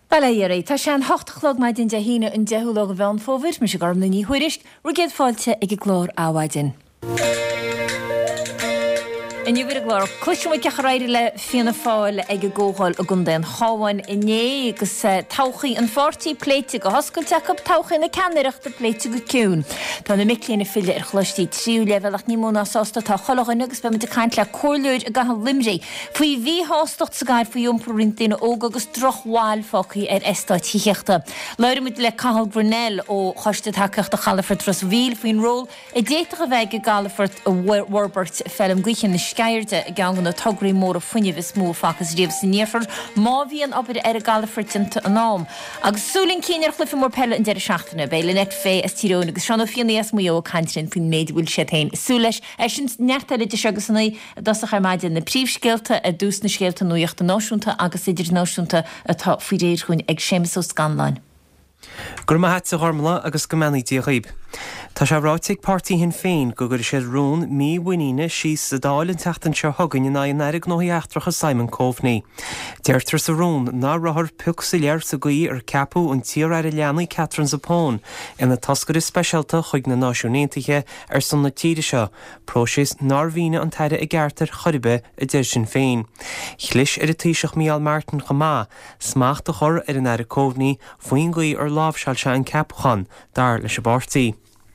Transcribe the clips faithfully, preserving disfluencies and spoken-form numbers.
Baléirí, tá sé an hochtachlog maid in de híine an dehúlog a bhean fóbhir, me se garm na ní huirisc, ru géad fáilte ag glór áhaidin. In you vir glor cluisiú ceach raidí le fianna fáil ag ggóáil a gundéin cháhain iné agus tauchaí an fortí pléite go hoscailteach tauchaí na ceanireachta pléite go ciún. Tá na miclína fiile ar chluistí tríú levelach ní múna sásta tá cholachain agus be me caiint le cóirleúid a gahan limré. Fuoi bhí hástocht sa gaiir faoi iomprórintaína óga agus drochháil focaí ar estáid hiíochta. Leirimid le Cathal Brunel ó choiste takeachta Chalafort dros bhíl faoin ról i déiteach a bheith go Galafort a Warbert fellim gcuichin na Scairde a gangan na tograí mór a fuineh is mó fachas riamh san níorfar, má bhíon ab ar a Galafort an nám. Agus súlinn cíinear chlufa mór pelle in deir seachtainna, béile net fé as tíróna agus seanna fiannaíos mú ó cantrin faoin méid bhfuil sé tain. Súleis é sin neartta leide segus sanna dasach ar maidin na príomhscéalta a dús na scéalta nuíochta náisiúnta agus idir náisiúnta atá faoi réir chuin ag sémas ó Scanlain. Gur ma hat sa hormla agus gomanní tí a ghaib. Tá sé ráiteigh pártaí hin féin go gur sé rún mí winine sí sa dáil an teachtain se thugann in na airg nóíachtracha Simon Coveney. Deirtar sa rún ná rathir puc sa lear sa gaí ar capú an tíar ar a leanaí Catherine Zapón ina tascar is speisialta chuig na náisiúnéantaithe ar san na tíide seo, prósis nárbhíine an taide i gceartar choribe a deir sin féin. Chlis ar a tíiseach Mial Martin chamá, smacht a chur ar an air Coveney faoin gaí ar lábhseil se an capchan dar leis a bártaí.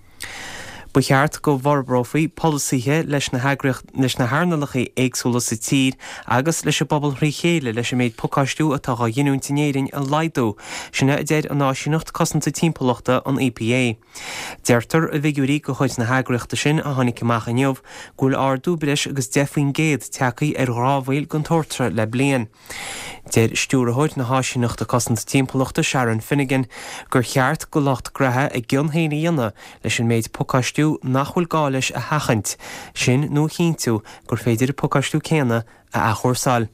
Ba cheart go bharbrófaí polisíthe leis na leis na háirnalachaí éagsúla sa tír agus leis a bobbal rí chéile leis a méid pocaistú atá a dhéanúntanéirin a laidú sinna a déad an náisiúnacht cosanta timpachta an E P A. Deirtar a bhíúí go chuid na hagreachta sin a tháinig amach inniuh gúil ardú breis agus defaoin géad teacaí ar rábhfuil gon tortra le blian. Déir stúrathid na háisiúnachta cosanta timpachta Sharon Finnegan gur cheart go locht grathe ag gionhéine dhéanana leis an méid pocaistú nachhfuil gáis a hachant, sin nó chinú gur féidir pocaistú céna a achorsáil.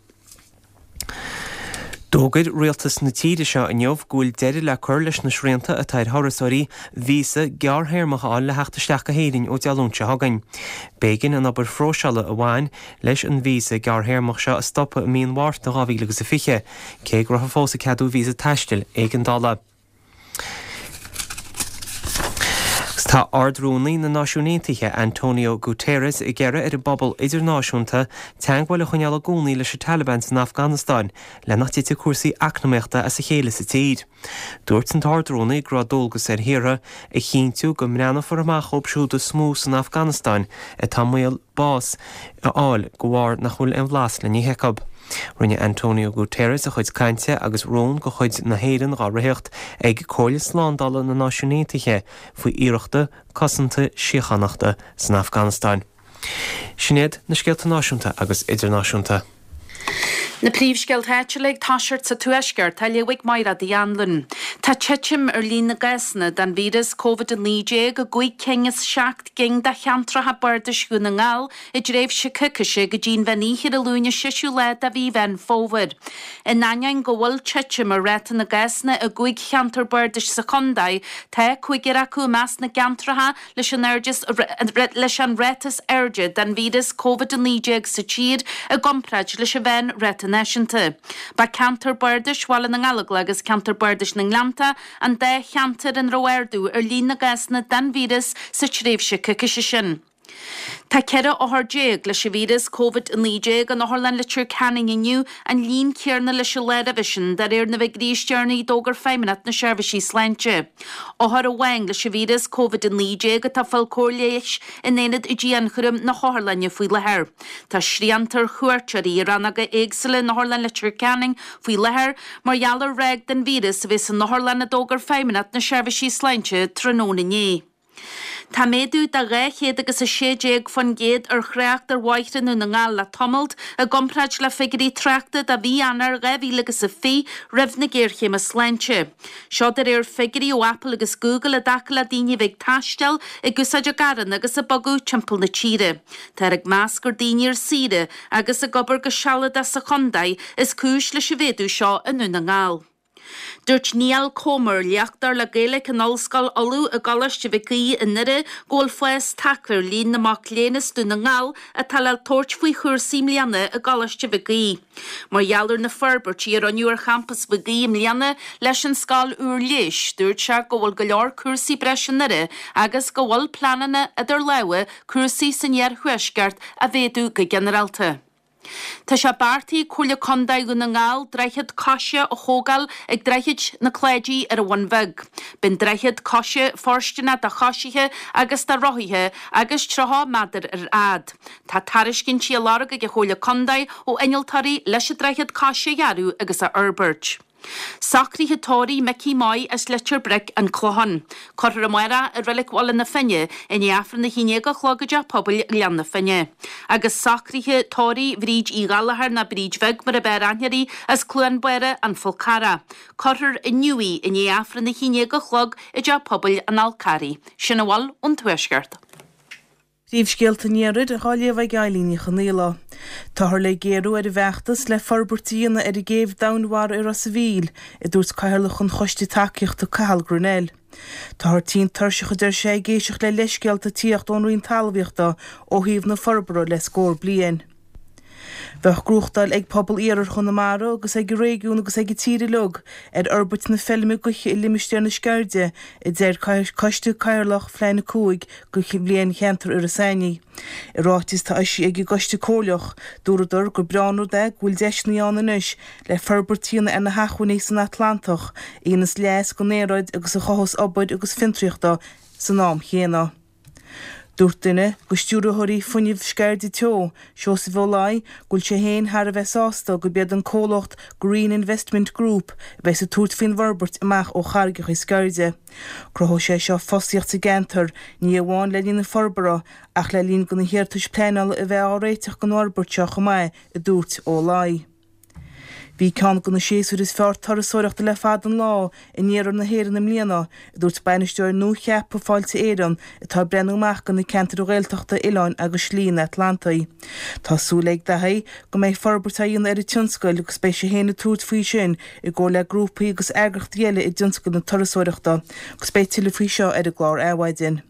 Dógad rialtas na tíide seo a neomh gúil deidir le chur leis na srianta a taid thorasóirí vísa gearthairmacha le heachtasteach a héireann ó dealúnte hagann. Bégan an aber fróseala a bháin leis an vísa gearthairmach seo a stoppa a míon mhart na gábhí agus a fiche, cé gur fósa ceadú vísa taistil ag an dála. Tá ardrúnaí na náisiúnéantaithe Antonio Guterres i gceire ar a bobbal idirnáisiúnta teanghfuil a chuineala gúnaí leis a Taliban san Afghanistan le nachtíte cuasaí eacnamaíochta a sa chéile sa tíd. Dúirt an ardrúnaí gradógus ar thiire i chinntiú go mreanna for amach opsúda smú san Afghanistan a tamuil bás a áil go bhhar nach chuil an bhlas le ní heiceab. Rinne Antonio Guterres a chuid cainte agus rón go chuid na héireann ráthraíocht ag cóil slándala na náisiúnéantaithe faoi iireachta cosanta síochanachta san Afghanistan. Sinéad na scéalta náisiúnta agus idirnáisiúnta. Na príomhscéalt héitiúlaigh táisirt sa tuaisceart tá leabhaigh maira dí anlann. Tá teitsim ar líon na gasna den vírus COVID nídé go gcuig céngas seacht ging de cheantratha bardais go na ngáil i dréibh se cucaise go dín bheníhiad a lúne siisiú le a bhí bhein fómhar. In nain go bhfuil teitsim ar réta na gasna a gcuig cheantar bardais sa chundaid tá chuigear acu meas na geantratha leis an airdes leis an rétas airde den vírus COVID nídé sa tír a gompraid leis a bhein réta naisiúnta. Ba cantar bardais bhil na ngálaigh agus cantar bardais na Nglanta an de cheantar an roirdú ar líon na gasna den vírus sa tréimhse cucaise sin. Tá ceire áthardéag leis a vírus COVID nídé an áthlan le trú canning inniu an líon cearna leis a lead a visin dar ar na bheith gríistearnaí dógur féiminat na seirbhísí sleinte. Áthar a bhaing leis a vírus COVID nídé go tá fáil cóirléis in éad i dtí anchurim na háirlanne faoi lethir. Tá sríantar chuirtearí rannaga éagsala na háirlan le trú canning faoi lethir mar jalar reg den vírus a bhís an náthlan na dógur féiminat na seirbhísí sleinte tróna ní. Tá méadú de réchéad agus a sédéag fan géad ar chreacht ar waithranú na ngáil le tomalt a gompraid le figurí treachta a bhí anar rahí agus a fí rih na ggéirchéim a sleinte. Seo ar ar figurí ó Apple agus Google a dacha le daoine bheith taistel i gusaid a garan agus a bagú timpeall na tíre. Tá ag máscar daoine ar sire agus a gobar go seala de sa chundaid is cúis leis a bhéadú seo inú na ngáil. Dúirt Níl Comer leachtar le Gaelic an Olscoil olú a galiste bhí in nire ggóil fues tacar lín naach lénas dú na ngáil a talal toirt faoi chuirsaí mlianna a galiste bhí. Mar jaler na Ferbert ar an nuair campus bhí mlianna leis an scáil úr leis, dúirt se go bhfuil go leor cuasaí breise nire agus go bhfuil planana idir leabhar cuasaí san near chuisceart a bhéadú go generalta. Tá se bartaí chuile condaid go na ngáil dreichiad caiise ó thógáil ag dreichiad na cléidí ar a bhainmheg. Bin dreichiad caiise forstena de chaisithe agus de rothaithe agus trotha madar ar ad. Tá tariscin tí láraga go chuile condaid ó einoltarí leis a dreichiad caiise jarú agus a Herbert. Sacríthe tóirí Mickey Mai as letir bric an clohan. Corra mara a relic wall na finne in afran na híine go chlógaide pobl lean na finne. Agus sacríthe tóirí bríd í galahar na bríd veg mar a beranjarí as clúan buire an folcara. Corra in nuí in afran na híine go chlog i de pobl an alcari. Sinna wall un tuisgart. Ríomhscéalta níorid a cháile bheith gailíní chanéla. Táthar le géarú ar a bheachtas le forbertíana ar a géibh damhhar ar a sa bhíl, i dúirt cairlach an choiste takeíocht a Cathal Grunel. Táthar tín tuirseach idir sé géiseach le leiscealta tíocht ón rion talmhaíochta ó thaobh na Forbara le scór bliain. Bheith grúchtáil ag pobl éar chun na mara agus ag réigiún agus ag tíre lug ar orbit na filme goiche i limistear na scairde i dtéir coiste cairlach flein na cúig goiche bliain cheantar ar a saini. I rátis tá eisi ag goiste cóleach dúrador go breanú de bhfuil deis na anis le ferbertíana ar na hachuinní san Atlantach íonas leas go néráid agus a chothas obaid agus fintriachta san nám chéana. Dúirt duine go stúrathirí fuinneamh scairde teo, seo sa bhóláid gúil sé héin thar a bheith sásta go bead an cólacht Green Investment Group bheith sa túirt fin Verbert amach ó chargach i scairde. Crothó sé seo fosíocht sa gentar ní amháin le lín na Forbara ach le lín go na hiartas pléinal a bheith áréiteach go Norbert seo go mai a dúirt ó láid. Bhí ceann go na séasúir is fearr tarasóireachta le fad an lá i níar na héireann na mbliana, i dúirt bainisteoir nó cheap fáilte éireann atá brenúach gan na ceantar ó Gaeltachta Oileáin agus Slí na Atlantaí. Tásúla ag dathaí go méid forbertaíonn ar i tionscail agus beidh sé héanana túirt faoi sin i ggó le grúpaí agus airgeacht dhéile i tionscail na tarasóireachta agus beidh tuile faoi seo ar a glár áhaidin.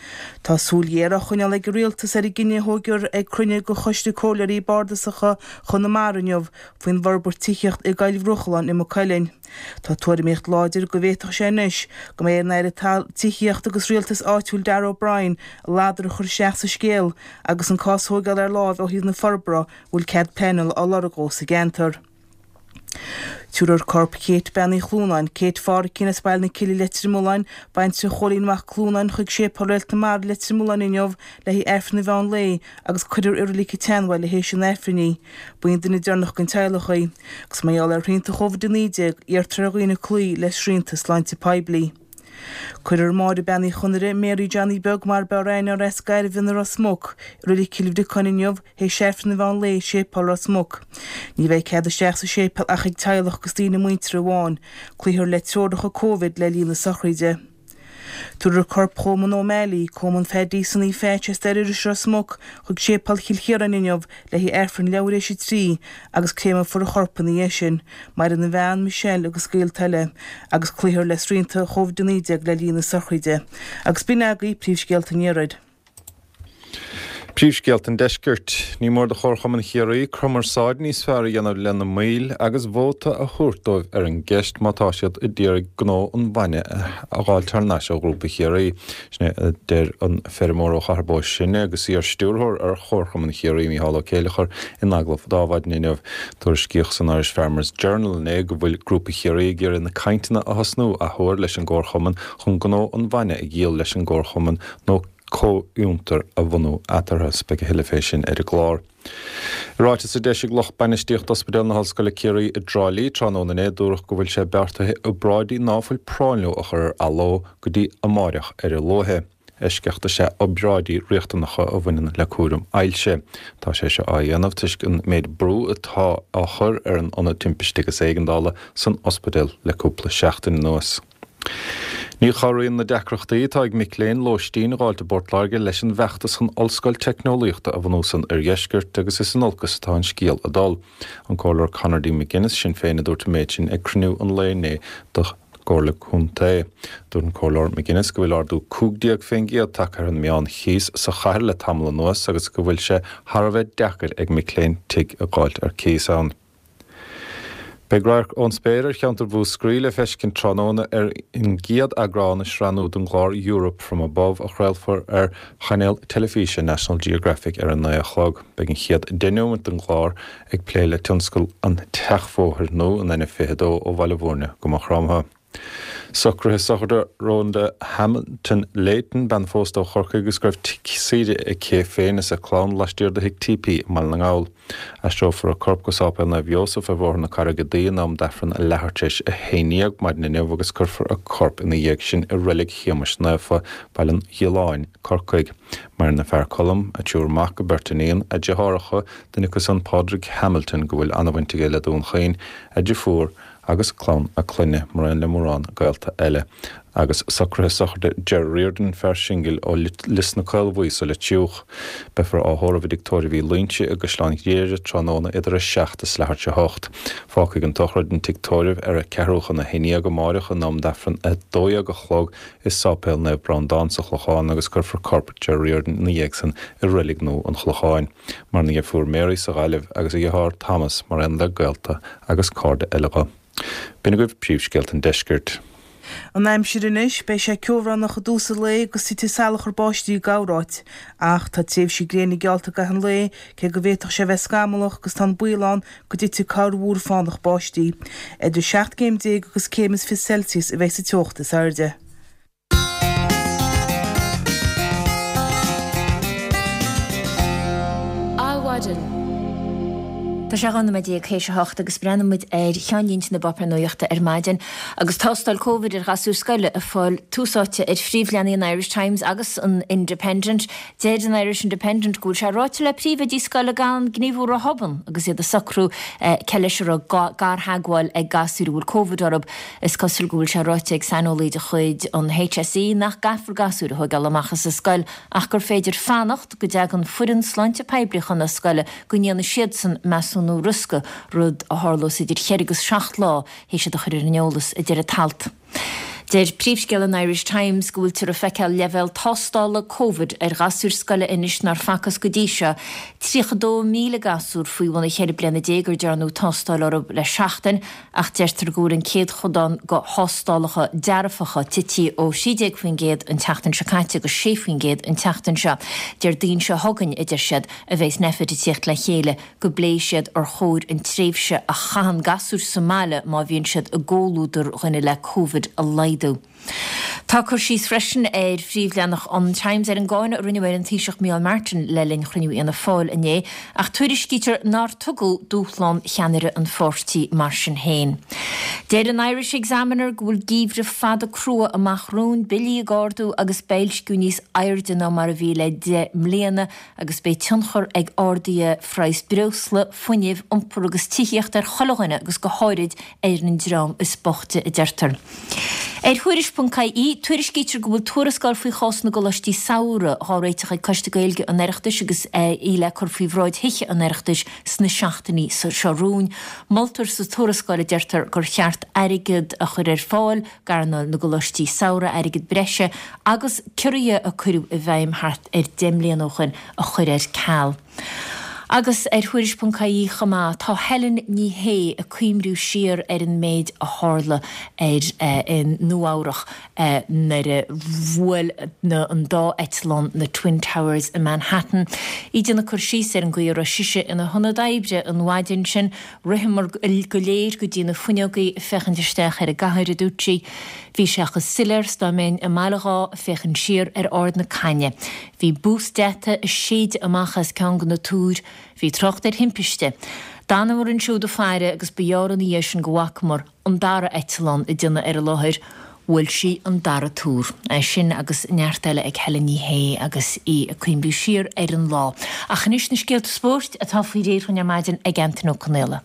Tá súlhéar a chuine le go rialtas ar i gine thógur ag crunne go choiste cóir í bardasacha chun na marneamh faoin Verbert tíocht i gaiilh Ruchalan i Mocailin. Tá tuairíocht láidir go bhéach sé níos go mé ar nair tíocht agus rialtas áitiúil Darragh O'Brien a ládar chur seach sa scéal agus an cásthógáil ar láimh ó híad na Forbara bhfuil cead panel á laragó sa gentar. Túrar corp Kate Benny chlúnain, Kate far cína spáil na cili letri múlain, baint sa cholínmach chlúnain chuig sé paralta mar letri múlain inniuh le hí efrna bhean lei agus cuidir ur líka tenhil le hééis sin efriní, buin duna dearnach gan teilechaí, gus maiall ar rínta chomh duníideag ar traghoine clí leis rínta sláinte paibli. Cuidir máid Benny chunire Mary Johnny Bug mar beráin ar es gair vinnar a smog, rulí cilh de coninneomh hé sefrna bhean lei sépal a smog. Ní bheith cead a seach sa sépal ach ag teilech gus tína muintre bháin, clíthir le tródacha Covid le lína sachraide. Túr corp Coman O'Malley, Coman fedí san í féitse steidir a smog, chug sépal chilchéar an inneomh le hí erfran leabhar éisi trí agus cléime for a chorpan í éisin, mar in na bhean Michelle agus Gael teile, agus clíthir le srínta chomh duníideag le lína sachraide, agus bína agaí príomhscéalta níorid. Príomhscéalt an deisgirt, ní mór de chorcham an chéirí crumar sáid níos fearr dhéanamh lena míl agus bhóta a thuirtóibh ar an gceist mátáisiad i ddíra gná an bhaine a gáil tarnáise grúpa chéirí. Sné déir an fermór ó charbóis sinne agus í ar stúrthóir ar chorcham an chéirí mí hála céilechar in aglah dáhaid níineh tuair scíoch san Irish Farmers Journal né go bhfuil grúpa chéirí gur in na cainteanna a hasnú a thuair leis an gcórchaman chun gná an bhaine i gcéal leis an gcórchaman nó có-úntar a bhunú atarthas be go hiliféisin ar a glár. Ráite sa deisig loch bainisteocht ospidéal na hallscoile céirí i Drálaí tránóna é dúrach go bhfuil sé beartathe ó bráidí náfuil práinliú a chur aló go dtí amáireach ar a lóthe. Eisceachta sé ó bráidí riachtannacha a bhainean le cuairm ailse. Tá sé se á dhéanamh tuisc an méid brú atá á chur ar an anna timpiste go éigeandála san ospidéal le cúpla seachtain nuas. Ní choiríonn na decrochtaí tá ag Mick-Léinn Lóistín gáilte bortláige leis an bheachtas chun ollscoil teicneolaíochta a bhunúsan ar dheisgirt agus is an olcas tá an scíal a dul. An cólar Conor D. McGuinness sin féin a dúirt méid sin ag cruniú an léné do Gorla chunta. Dúr an cólar McGuinness go bhfuil ardú cúgdiaag féingi a takear an meán chís sa chair le tamla nuas agus go bhfuil sé Harbheith deacair ag Mick-Léinn tig a gáilt ar cís ann. Begraach ón spéidir cheantar bhú scríle feiscin tróna ar in giad agrána sranú don glár Europe from above a chreilfar ar chanéal telefíse National Geographic ar an nua chlog. Begin chiad denúm don glár ag pléile tionscoil an teachfóthir nó an ina fédó ó bhailehórne go mar chrámtha. Socrthe sochar rónda Hamilton Leighton ban fósta chorcha agus greibh tíide ag cé féin is a clán leistíir de hic T P mal na gáil. Aistrófar a corp go sápéil na bheosaf a bhór na caragadaíon am defran a lehartéis a héíag maid na neh agus curfar a corp ina dhéag sin i rilig chiamas nafa bailin hialáin corcaig. Mar na fear colm a túr mac go Bertaníon a dethracha den gus an Padraig Hamilton go bhfuil anhaintige le dún chain a de fuór agus clán a cluine mar an le mórrán gailta eile. Agus sacrthe sochar Jerry Reardon fear singil ó lis na cailmhaois le tiúch befar áthóra bhí Victoria bhí líntse agus sláinnig dhéire tróna idir a seachtas lehart se hocht. Fácaigh an tochraid an Victoria ar a ceúcha na héine go máireach an nám defran a dói a go chlog is sápéil na bran dása chlocháin agus curfar corp Jerry Reardon na dhéagsan i rilig nó an chlocháin. Mar na fuair Mary sa ghaileh agus i dhearr Thomas mar an le gailta agus cárda eilecha. Bina goibh príomhsceilt an deisgirt. An aim siirinis bei sé ceomhran nach dúsa le agus si salach ar báistí gáráit ach tá tíobh si gréna gealta go an le ce go bhéach sé bheith scamalach gus tá buán go dtí carhúr fánach báistí. Idir seacht céim déag agus cémas fi Celsius a bheith sa teochtas airde. Áhaidir. Tá sé ganna méid ag chéise hocht agus brennamid ar cheanlínt na bapar nuochta ar maidin agus tástal Covid ar gasú scoile a fáil túsáte ar phríomhleanaí an Irish Times agus an Independent. Déad an Irish Independent gúil se ráte le príomh dí scoile gan gníomhú a hoban agus iad a sacrú ceisiir a gar hagháil ag gasú bhfuil Covid orb is cosúil gúil se ráte ag sanolaí de chuid an H S E nach gafar gasú a thugal amachchas a scoil ach gur féidir fannacht go deag an furin sláinte peiblichan na scoile go níana siad san measún nó rusca rud a hálós idir cheirigus seacht lá hé sé do chuir neolalas idir a talt. Déir príomhscéal an Irish Times gúil tar a feiceáil level tástála Covid ar gasúr scoile inis nar facas go díise. Tríchadó míle gasúr faoi bhna chéir bliana dégur dearnú tástáil orb le seachtain ach deirtar gúr an céad chodán go hástálacha dearafacha tití ó sídéag faoin géad an teachtain se caiite go sé faoin géad an teachtain se. Deir dín se hagann idir siad a bheits nefid i tíocht le chéile go bléis siad ar chóir an tréimhse a chaan gasúr Somáile má bhíonn siad a ggóúidir rinne le Covid a leidú. Tá chur síos freisin ar phríomhleanach an Times ar an gáine a rinneir an tíiseach Mial Martin le linn chruinniú ana fáil inné ach tuairiscítar nar tugul dúchláán cheanire an fórtí mar sin héin. Déir an Irish Examiner gúil gíomhre fada crua amach rún bilí a gáardú agus béilsciú níos airde ná mar a bhí le de mléana agus bé tionchar ag ádaí freis breusla funineh ompur agus tííocht ar cholaghaine agus go háirid ar an drám is bochte i deirtar. Er thuiris.caí tuairiscítar go bhfuil tuarascáil faoi chás na golastí saoire háréiteach ag coiste gailge an eireachtais agus ile chur faoi bhráid hiiche an eireachtais sna seachtaí sa searún. Maltar sa tuarascáil deirtar gur cheart airigid a chur ar fáil garnal na golastí saoire airigid breise agus curie a curú a bheim hart ar déimlíonóchan a chur ar cáil. Agus ar thuiris.caí chamá tá Helen ní hé a cuimrú siar ar an méid a hála ar in nuárach nar a bhfuil na an dá Eitleán na Twin Towers in Manhattan. Idir na chur síos ar an gcuir a siise ina honna daibre an waidin sin rihimar go léir go dtína funeogaí fechandisteach ar a gahair a dútí. Bhí seachas silairs dá mén a meilagá fechan siar ar ard na caine. Bhí bús deite a séad amachchas cean go na túr, hí trocht ar himpiiste. Dána mar an siúd a feire agus beáran í sin gohacmar an dara Eitleán i duna ar a láthir, bhfuil si an dara túr. É sin agus neartile ag Helen ní hé agus í a cuimbú siar ar an lá. A chanis na scéalta spórt atá faoi réir chun maidin ag Antonio Canella.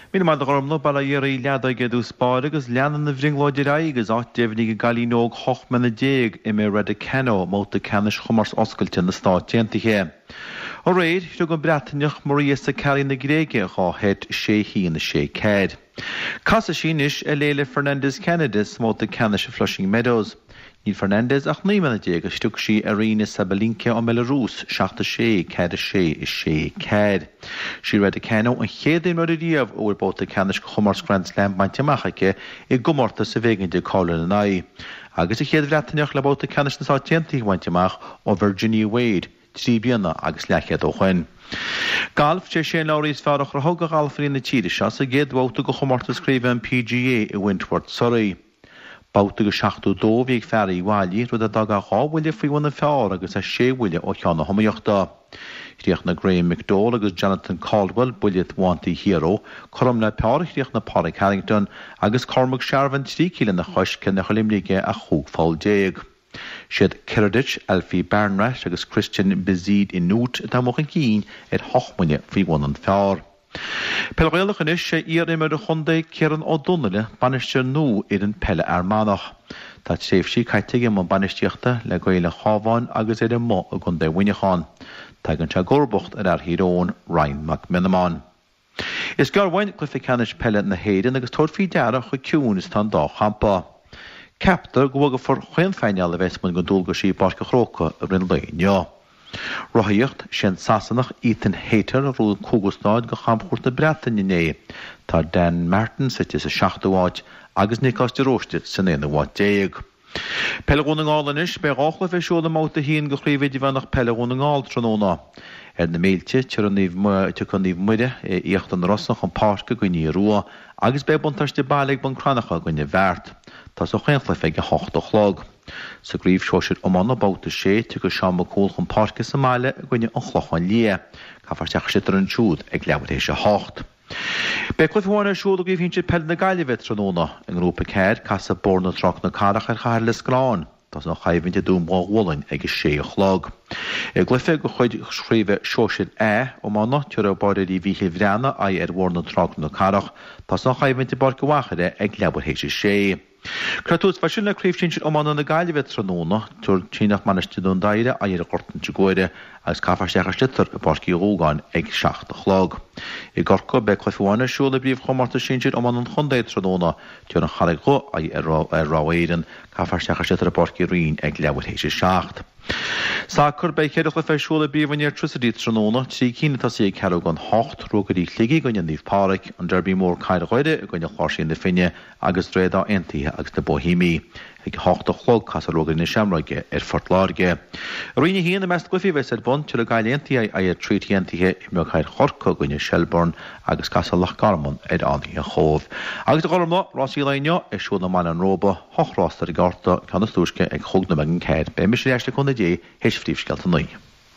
Mí má gomna ball dhéirí leada ge dú spáir agus leanan na bhringlóidir agus áit déhnig go galínóg chochman na déag i mé rud a Kenno móta canis chumars oscailte na stáitiantaché. Ó réad tu go breataneach Maria sa Cali na Gréige á het sé hí na sé céad. Casa sínis a Léile Fernandez Kennedys móta canis a Flushing Meadows. Níl Fernandez ach níomana déag a stuc sí Arena Sabalinka ó Belarus seachta sé céad a sé is sé céad. Sí réad a Kenno an chéadén rud a díomh ó bóta canis chumars Grand Slam bainteamachaice i gomórta sa bhégan de cála na naí. Agus a chéad bhreataneach le bóta canis na sáitiantaí bainteamach ó Virginia Wade, trí bliana agus lechead ó chuin. Galf sé sé láiríos fearach ar thug a galfaí na tíiri se a géad bhóta go chomórta scríbe an P G A i Wentworth, Surrey. Báta go seachtú dómhíh fearí bháilí rud a dag a gáhfuile faoihna fear agus a séhfuile ó cheanna thomaíochta. Chríoch na Graham McDowell agus Jonathan Caldwell buliad Wanty Hero, chum le peir chríoch na Pádraig Harrington agus Cormac Sharvan trícíle na choisce na cholimlíige a chúgfáil déag. Siad Kiradich, Alfie Barnrat agus Christian Bezid in Nút dá moch an cín ar hochmuine faoihna an fear. Pelgéalach is sé íar imar a chundaigh Kieran O'Donnell banisteir nó ar an pelle Armánach. Tá séh sí caiitiige man banisteochta le gaile chábháin agus idir mó a gun de Winneáin. Tá an se gorbocht ar ar híróin Ryan McMenaman. Is gar bhain glufi canis pelle na héidir agus tóir fí deara chu ciún is tá dá champa. Captar go bhga for chuin feineal a bheitsman go dúlga sí barca chróca a rin lein. Rohaíocht sin sasanach Ethan Hayter a rúd cógustáid go champchúirt na Breataine. Tá Dan Martin site sa seachtaháid agus Nicholas de Roosted san éana bháid déag. Pelegún an gálanis be gáchla fé siúla máta híon go chríomhéidir bhenach pelegún an gáil tróna. Er na méilte tir an níomh muide íocht an rosnach an páirca go ní ruá agus be buntarste bailagh ban cranacha go ní bheirt. Tá so chéanla fé go hocht ó chlog. Sa gríomh seoisiid omana báta sé tu go seamba cúil chun páirca sa máile gine an chlochan lia, cá farteach sitar an siúd ag leabhad é sé hocht. Be clufháinna siúd a gíomh hín siad pell na gaiileheh tróna an grúpa céir casa borna troch na carach ar chair le scráin. Tás nó chaimhinte dún bháhhlainn agus sé a chlog. I glufe go chuid scríomh seoisiid é ó má nátear a báidir í bhíhí bhreanna a ar bhórna troch na carach, tás nó chaimhinte barca wachaide ag leabhad é sé. Cratús fa sin le críomhtín siad ómána na gaiileheh tróna túir tínach manisteún daire a ar a gortan te goide agus cáfarsteachar stitar a barcaí rógáin ag seachta chlog. I gorca be chlufiháinna siúla bríomh chomarta sin siad ómána an chundaid tróna túir an charig go a ar ráhéiran cáfarsteachar stitar a barcaí rion ag leabhad é sé seacht. Sácur be chéireach le feisiúla bíomhainir trusadí tróna trí cína tá sé ceú an hocht rógarí chligaí goine níomh páric an derbí mór caiireide a goine chláirsíon na finne agus dréad á aontaithe agus na bohíimií. Ag hocht a chlog cas a rógaí na seamraige ar fortláirge. Roine híana na meast glufií bheits ar bun tuair a gaiiliontaí a ar trítíontaithe i mé chaid chorca goine Shelburne agus cas a Lochgarmon ar antaí a chomh. Agus a gharmá rásí leineo is siúd na man an róba hochrástar i gárta ceanna stúisce ag chug na megin céad. Be mis réiste chun na dé héis fríomhscealta nuí.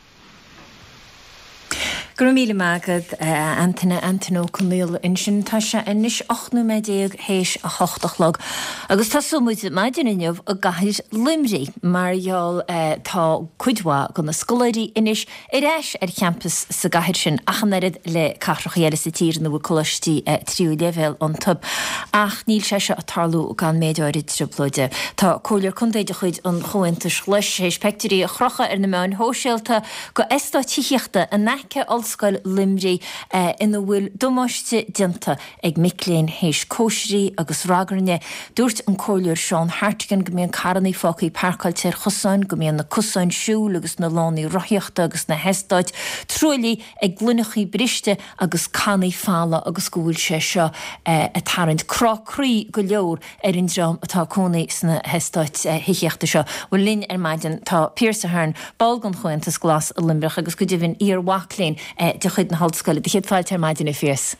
Gur míle mágad Anthony Antonó Cumíl in sin tá se inis ochnú médéag héis a hochtachlog. Agus tá súmúid maidinineh a gaiir limrí marall tá cuidhá go na scoláirí inis i réis ar campus sa gaiir sin achannerid le cartrachéile sa tír na bh colistí tríú level an tub. Ach níl se se a tarlú gan méidirid triplóide. Tá cóir chundéide chuid an chointas leis héis pectorí a chrocha ar na meán hóisialta go está tííochta a neice Allscoil limrí uh, ina bhfuil domáiste dinta ag micléin héis cóisirí agus ragarne dúirt an cóir Seán Hartigan go mbeadh carnaí fácaí parcailte chusáin go mbeadh na cusáin siúil agus na lánaí roithíochta agus na heistáid trúlaí ag glunachí briste agus canaí fála agus go bhfuil sé seo uh, a tarint crácrí go leor ar an drám atá cónaí sna heistáid uh, hiíochta seo bhfuil linn ar maidin tá Pierce Ahern balgan chuintas glas a limbrach agus go dtíobhann ar wachlín de chuid na hallscoile, de chéad fáilte ar maidin i fios.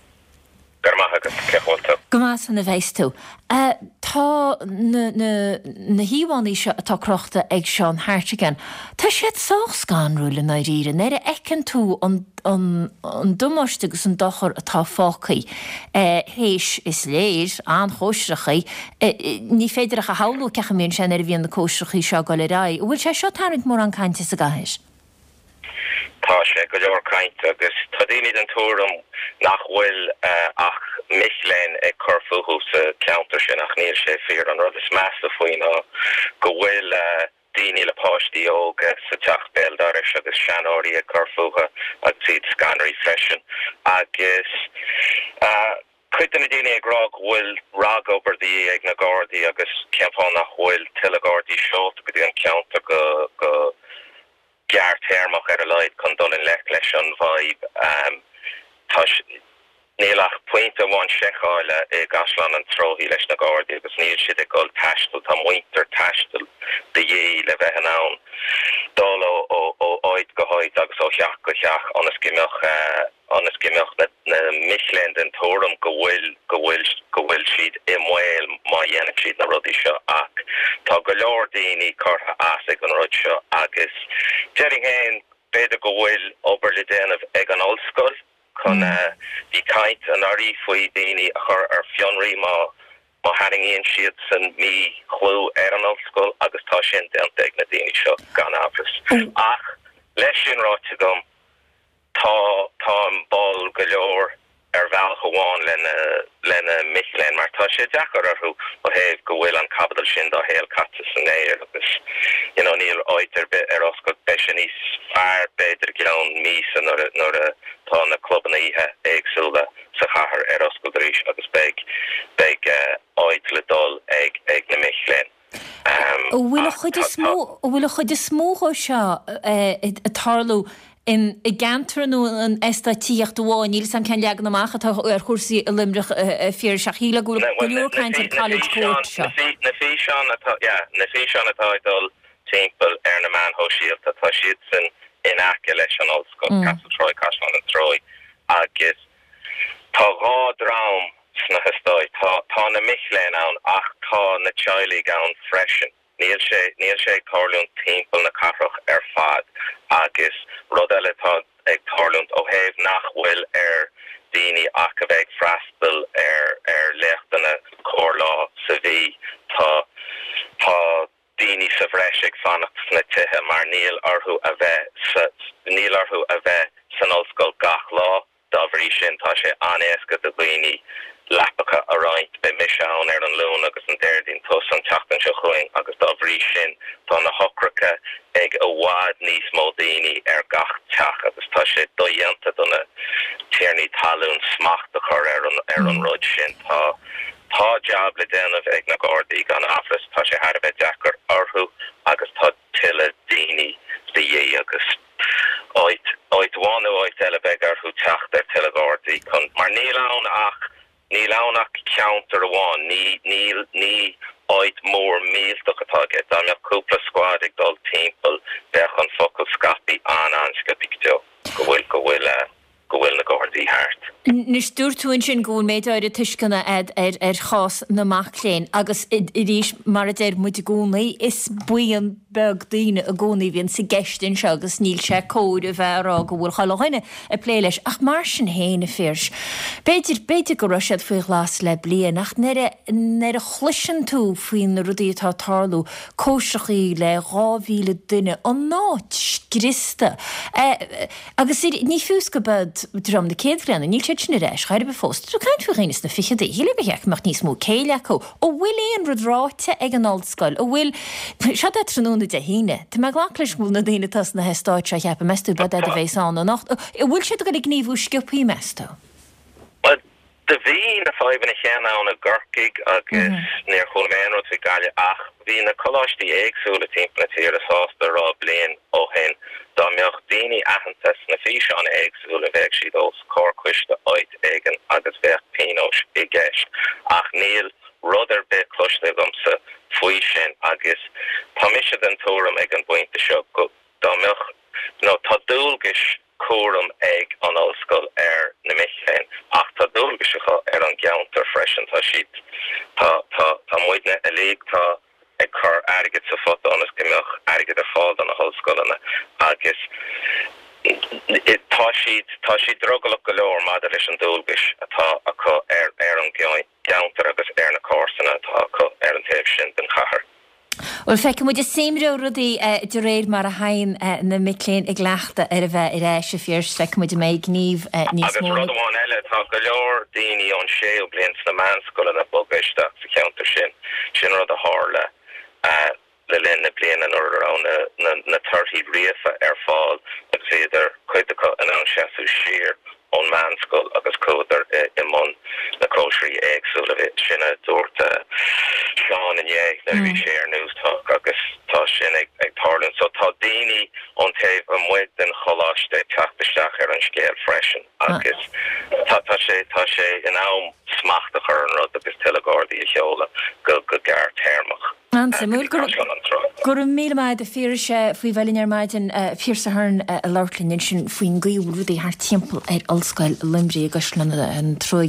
Gomás an na bhéis tú. Tá na híhánaí seo atá crochta ag Seán Hartigan. Tá siad sách scanrúla na ríre, néir ecinn tú an dumáiste agus an dochar atá fácaí. Héis is léir an chóisrechaí, ní féidir a háú cecha mún sin ar bhíon na cóisrechaí seo go le rá. Bhfuil sé seo tarint mór an cainte sa gaiis? Tá sé go leor caint agus tá daoine an túm nach bhfuil ach mis le fear an rud is massive faoin go bhfuil daoine le páistí óga sa teach béaldáris agus seanóirí a corfucha agus siad scannerí freisin agus cuitan na daoine ag rá bhfuil rag obair dí ag na Gardaí agus ceapán nach bhfuil til a Gardaí seolt go dtí an ceanta go go gearthéirmach ar a leid chun dul in lech leis an bhaib tá nílach pointe bhain seicáile i gaslan an trohí leis na Gardaí agus níl siad ag gol taistil tá muinter taistil de dhé le bheith an ann dul ó ó oid go hoid agus ó cheach go cheach anas gimioch anas gimioch na Michelin den tóram go bhfuil go bhfuil go bhfuil siad i mhail má dhéanamh siad na rudaí seo ach tá go leor daoine cartha as ag an rud seo agus dearing hain beidir go bhfuil obair le déanamh ag an ollscoil chun bhí caint an airí faoi daoine a chur ar fionraí má má haingíonn siad san mí chlú ar an ollscoil agus tá sin déanta ag na daoine seo gan áfras ach leis sin ráite gom tá tá an ball go leor ar bhealach amháin lena lena Michelin mar tá sé deachar arthú ó thaobh go bhfuil an cabadal sin dá héal caite san éir agus you know, níl áitir ar oscail beise níos fearr beidir ceann míos nuair a tá na cluban ihe éagsúla sa chathair ar oscail dríos agus beag beag áit le dul ag ag na Michelin. Bhfuil chuid is smó ó seo a tarlú in i gantar nó an estatíocht bháin níl sam cean leagan amach atá ar chuirsaí a limrich fíor seachíle go leor caintear College Court seo. Na fí seán atá na fí seán atá dul timppel ar na man hóisiíocht atá siad san in aice leis an ollscoil Castle Troy Castle an Troy agus tá gá drám sna históid tá tá na Michelin ann ach tá na Chile ann freisin. Níl sé níl sé tarlún timppel na carroch ar fad agus rud eile tá ag tarlún ó thaobh nach bhfuil ar daoine ach a bheith freastal ar ar leachtainna cóirlá sa bhí tá tá daoine sa bhreis ag fannacht sna tithe mar níl orthú a bheith níl orthú a bheith san ollscoil gach lá dá bhrí sin tá sé anéasca do dhaoine lapacha a roint be misán ar an lún agus an deirdín tos an teachtan seo chuing agus dá bhrí sin tá na hocracha ag a bhád níos mó daoine ar gach teach agus tá sé dóhéanta donna tíarnaí talún smacht a chur ar an ar an rud sin tá tá jab le déanamh ag na Gardaí gan áfras tá sé har a bheith deachar orthú agus tá tuile daoine de dhé agus áit áit bháinú áit eile beag orthú teacht ar tuile Gardaí chun mar níl ann ach ní lánach counter bháin ní ní ní áid mór míltach atá get dá meach cúpla squad ag dul timppel bech an focail scapi an anscapi go bhfuil go bhfuil go bhfuil na Gardaí thart. Nus dúirtúin sin gún méid áir a tuiscinna ad ar ar chás na Machléin agus i ríis mar a déir muid gúnaí is buan beg daoine a gúnaí bhíonn sa geistin se agus níl sé cóid a bheithrá go bhfuil chalachaine a plé leis ach mar sin héna firs. Beidir beidir go raisiad faoi glas le blian ach nar a chluisin tú faoin na rudaí atá tarlú cóiseachaí le rámhíle duine an náit grista agus ní fús go bud drom na céadhreanna níl sé sin réis chaide be fóst tú caiint fuoine na fichiad híle beheach mar níos mó céileú ó bhfuil éon rudráte ag an ollscoil ó bhfuil se de tróna de híine Tá me ghlachlis bhúil na daine tas na heáid se cheappa meú bud a bhééis an nacht i bhfuil si go ag gníomhú sciopí mesto. De bhí na fáibh na chean an a gorcaig agus níor choméanró fi gaile ach bhí na choláistí éagsúla timppla tíar a sásta rá blian ó hen dá meocht daoine ahananta na fís an éagsúla bheith siad os cóircuiste áit éigen agus bheith pinós i gceist ach níl rudidir be cloiste gomsa faoi sin agus tá mise den tóram ag an buinte seo go dá meocht nó tá dúlgis cuam ag an ollscoil ar na Michelin ach tá dulgaisicha ar an geantar freisin tá siad tá tá tá muidne a lé tá ag chur airgid sa fot anas gombeoch airgid ar fáil an na hallscoilena agus tá siad tá siad drogalach go leor maidir leis an dulgais atá acu ar ar an geantar agus ar na cósanna atá acu ar an taobh sin den chathair. Well feice muid a séimrú rudaí de réir mar a hain na Michelin ag leachta ar a bheith i réis a fír feice muid a méid gníomh níos mó. Agus rud amháin eile tá go leor daoine an sé ó blian na manscoil na bogaisteach sa counter sin sin rud a hála le lenne blianan or around na na thirty riafa ar fáil agus féidir chuide an an seaú siar on manscoil agus cóidir i món na grocery éagsúla bit sinna dúirta Seán in dhéag na bhí sé ar newstalk agus tá sin ag tarlinn so tá daoine an taobh an muid den choláiste teachtasteach ar an scéal freisin agus tá tá sé tá sé in am smachta chu an rud agus telegádaí a cheola go go gar termach. Ansa, múl gur an mí maid a fír sé faoi bhelinn ar maidin fír sa hern a leirlinn sin faoin gaúrúdaí haar timppel ar allscoil Limrí agus lena an troi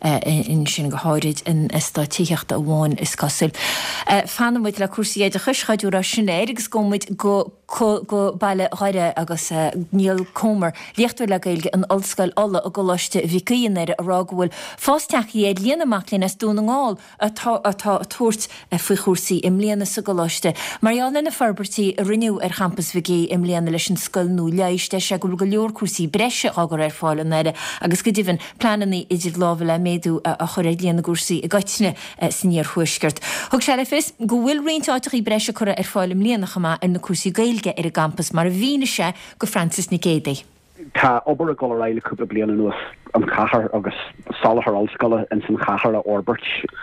in sin go háirid in istátíocht a bháin is cosúil. Fanmuid le cuasaí a chuschaidú a sin agus gomid go go bailile háire agus níl comer léchtú le gailge an allscoil alla a go leiste bhícíon ar a rágóil fásteachí é líanaach lína dúna ngáil atá tuairt faoi chósaí im líana sa go leiste. Marianna na Farbertí a rinneú ar champas vigé im líana leis an scoil nó leiste se go go leor cuasaí breise agur ar fáil an éire agus go dtíhann planaí idir lábh le méadú a chur líana gúsaí i gaiitine san níor thuisceart. Thug se le fis go bhfuil réontáteach í breise chura ar fáil im líana chama in na cuasaí gailge ar a campus mar a bhíne se go Francis Nicédé. Tá obair a go raile cúpla bliana nuas an chachar agus salachar allscoile in san chachar a Orbert.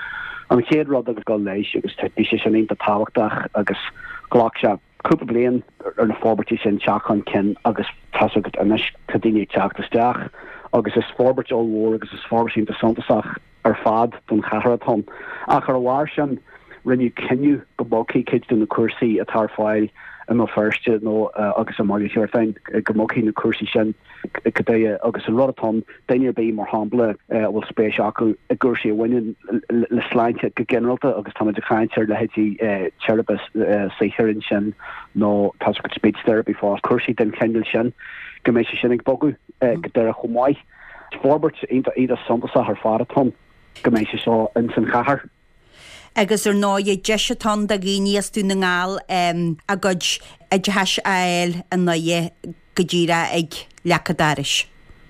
An chéad rud agus go leis agus tuí sé sin inta táhachtach agus ghlách se cúpla blian ar na fórbertí sin teachchan cin agus tas agat inis cadíine teachtasteach agus is fórbert all mhór agus is fórbert sin de santasach ar fad don chachar atá. Ach ar bhhair sin rinne cinniu go bócaí kids don na cuasaí a tar fáil in my first no uh, agus a margin here thing gomoki na kursi sin kadaya agus a rotaton then you're being more humble uh, will space aku a gursi winning le slant ke generalta agus tam de cancer le heti cherubus say here in sin no tas speech therapy for kursi den kendal sin gemeisi sin bogu kadera chomai forbert inta ida santasa her faraton gemeisi so in sin chahar. Agus ar náid deisitán da gínías tú na ngáil a gud a deis ail a náid go ddíra ag lecadáris.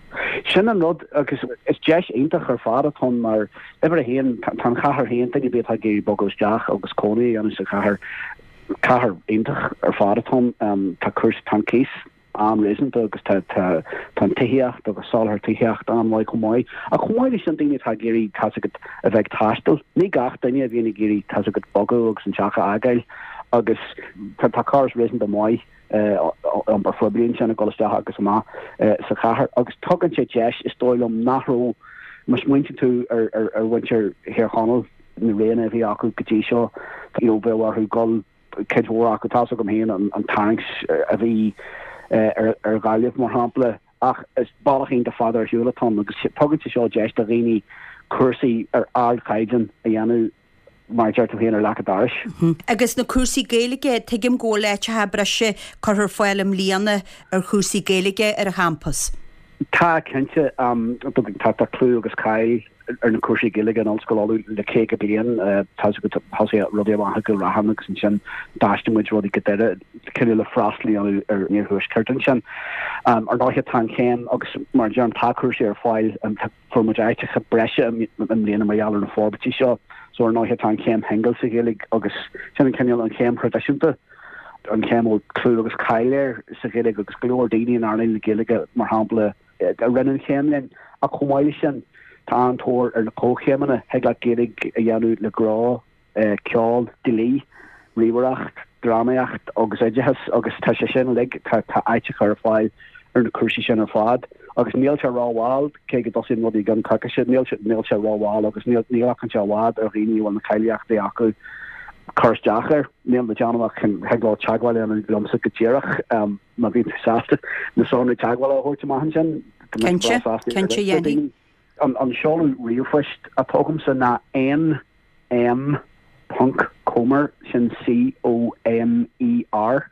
Sin an rud agus is deis aintach ar fádatón mar ever a héan tan chahar héanta i bit a géirí bogos deach agus cónaí an sa chahar chahar aintach ar fádatón tá curs tan cís am réisint agus tá tan tiíocht agus sáilthar tiíocht an mhaid chumáid a chumáid sin daine tá géirí tá agad a bheith tastal ní gach daine a bhíonna géirí tá agad bogu agus an teacha agail agus tá cars réisint a máid an bar foblion sin a golasteach agus má sa chahar agus tugann sé deis is dóilm nachró mas muinte tú ar ar ar winter hir chanal na réana a bhí acu gotí seo you know bhfuil chu gol kidhór acu tá gom héan an tanks a bhí ar ar gáileh mar hapla ach is ballachín de fadar hiúlaton agus tugann sé seo deis a réine cuasaí ar áilchaidan a dhéanú mar deart héan ar lecadáris. Agus na cuasaí gaeilge tuigim ggóla te ha breise chuthar fáilim líana ar cuasaí gaeilge ar a campus. Tá cinnte um tá tá clú agus cail ar na cuasaí gaeilge an ollscoilú le cé go blion tá go hasí rudí amach go rahan agus sin dáistemuid rudí go deire ciile le freistlí an ar níorthúis curtain sin um ar náithe tá chéan agus mar dearn tá cuasaí ar fáil an formuid éitecha breise an líana maiall na fórbetí seo so ar náithe tá céim hengel sa gaeilge agus sin ceal an céim chuisiúnta an céim ó clú agus cailéir sa gaeilge agus glóir daoine an airlainn le gaeilge mar hapla a rinne chéimlinn a chumáile sin tá an tóir ar na cóchéimena heag le géig a dhéanú le grá ceáil dilí riomharacht dramaíocht agus éidehas agus tá sé sin le tá éite chu ar fáil ar na cuasaí sin ar fád agus níl se ráháil cé go dosin modí gan cacha sin níl níl se ráháil agus níl nílachan se bhád a riíhil na caiileach é acu chus deachar níl na teanamach chun heagá teagháil an glomsa go tíireach má bhíon sásta na sónú teagháil a thuirte maihan sin Kense Kense dhéanaí an an seáú riomhfuist a tógam san na N M punk comer sin C O M E R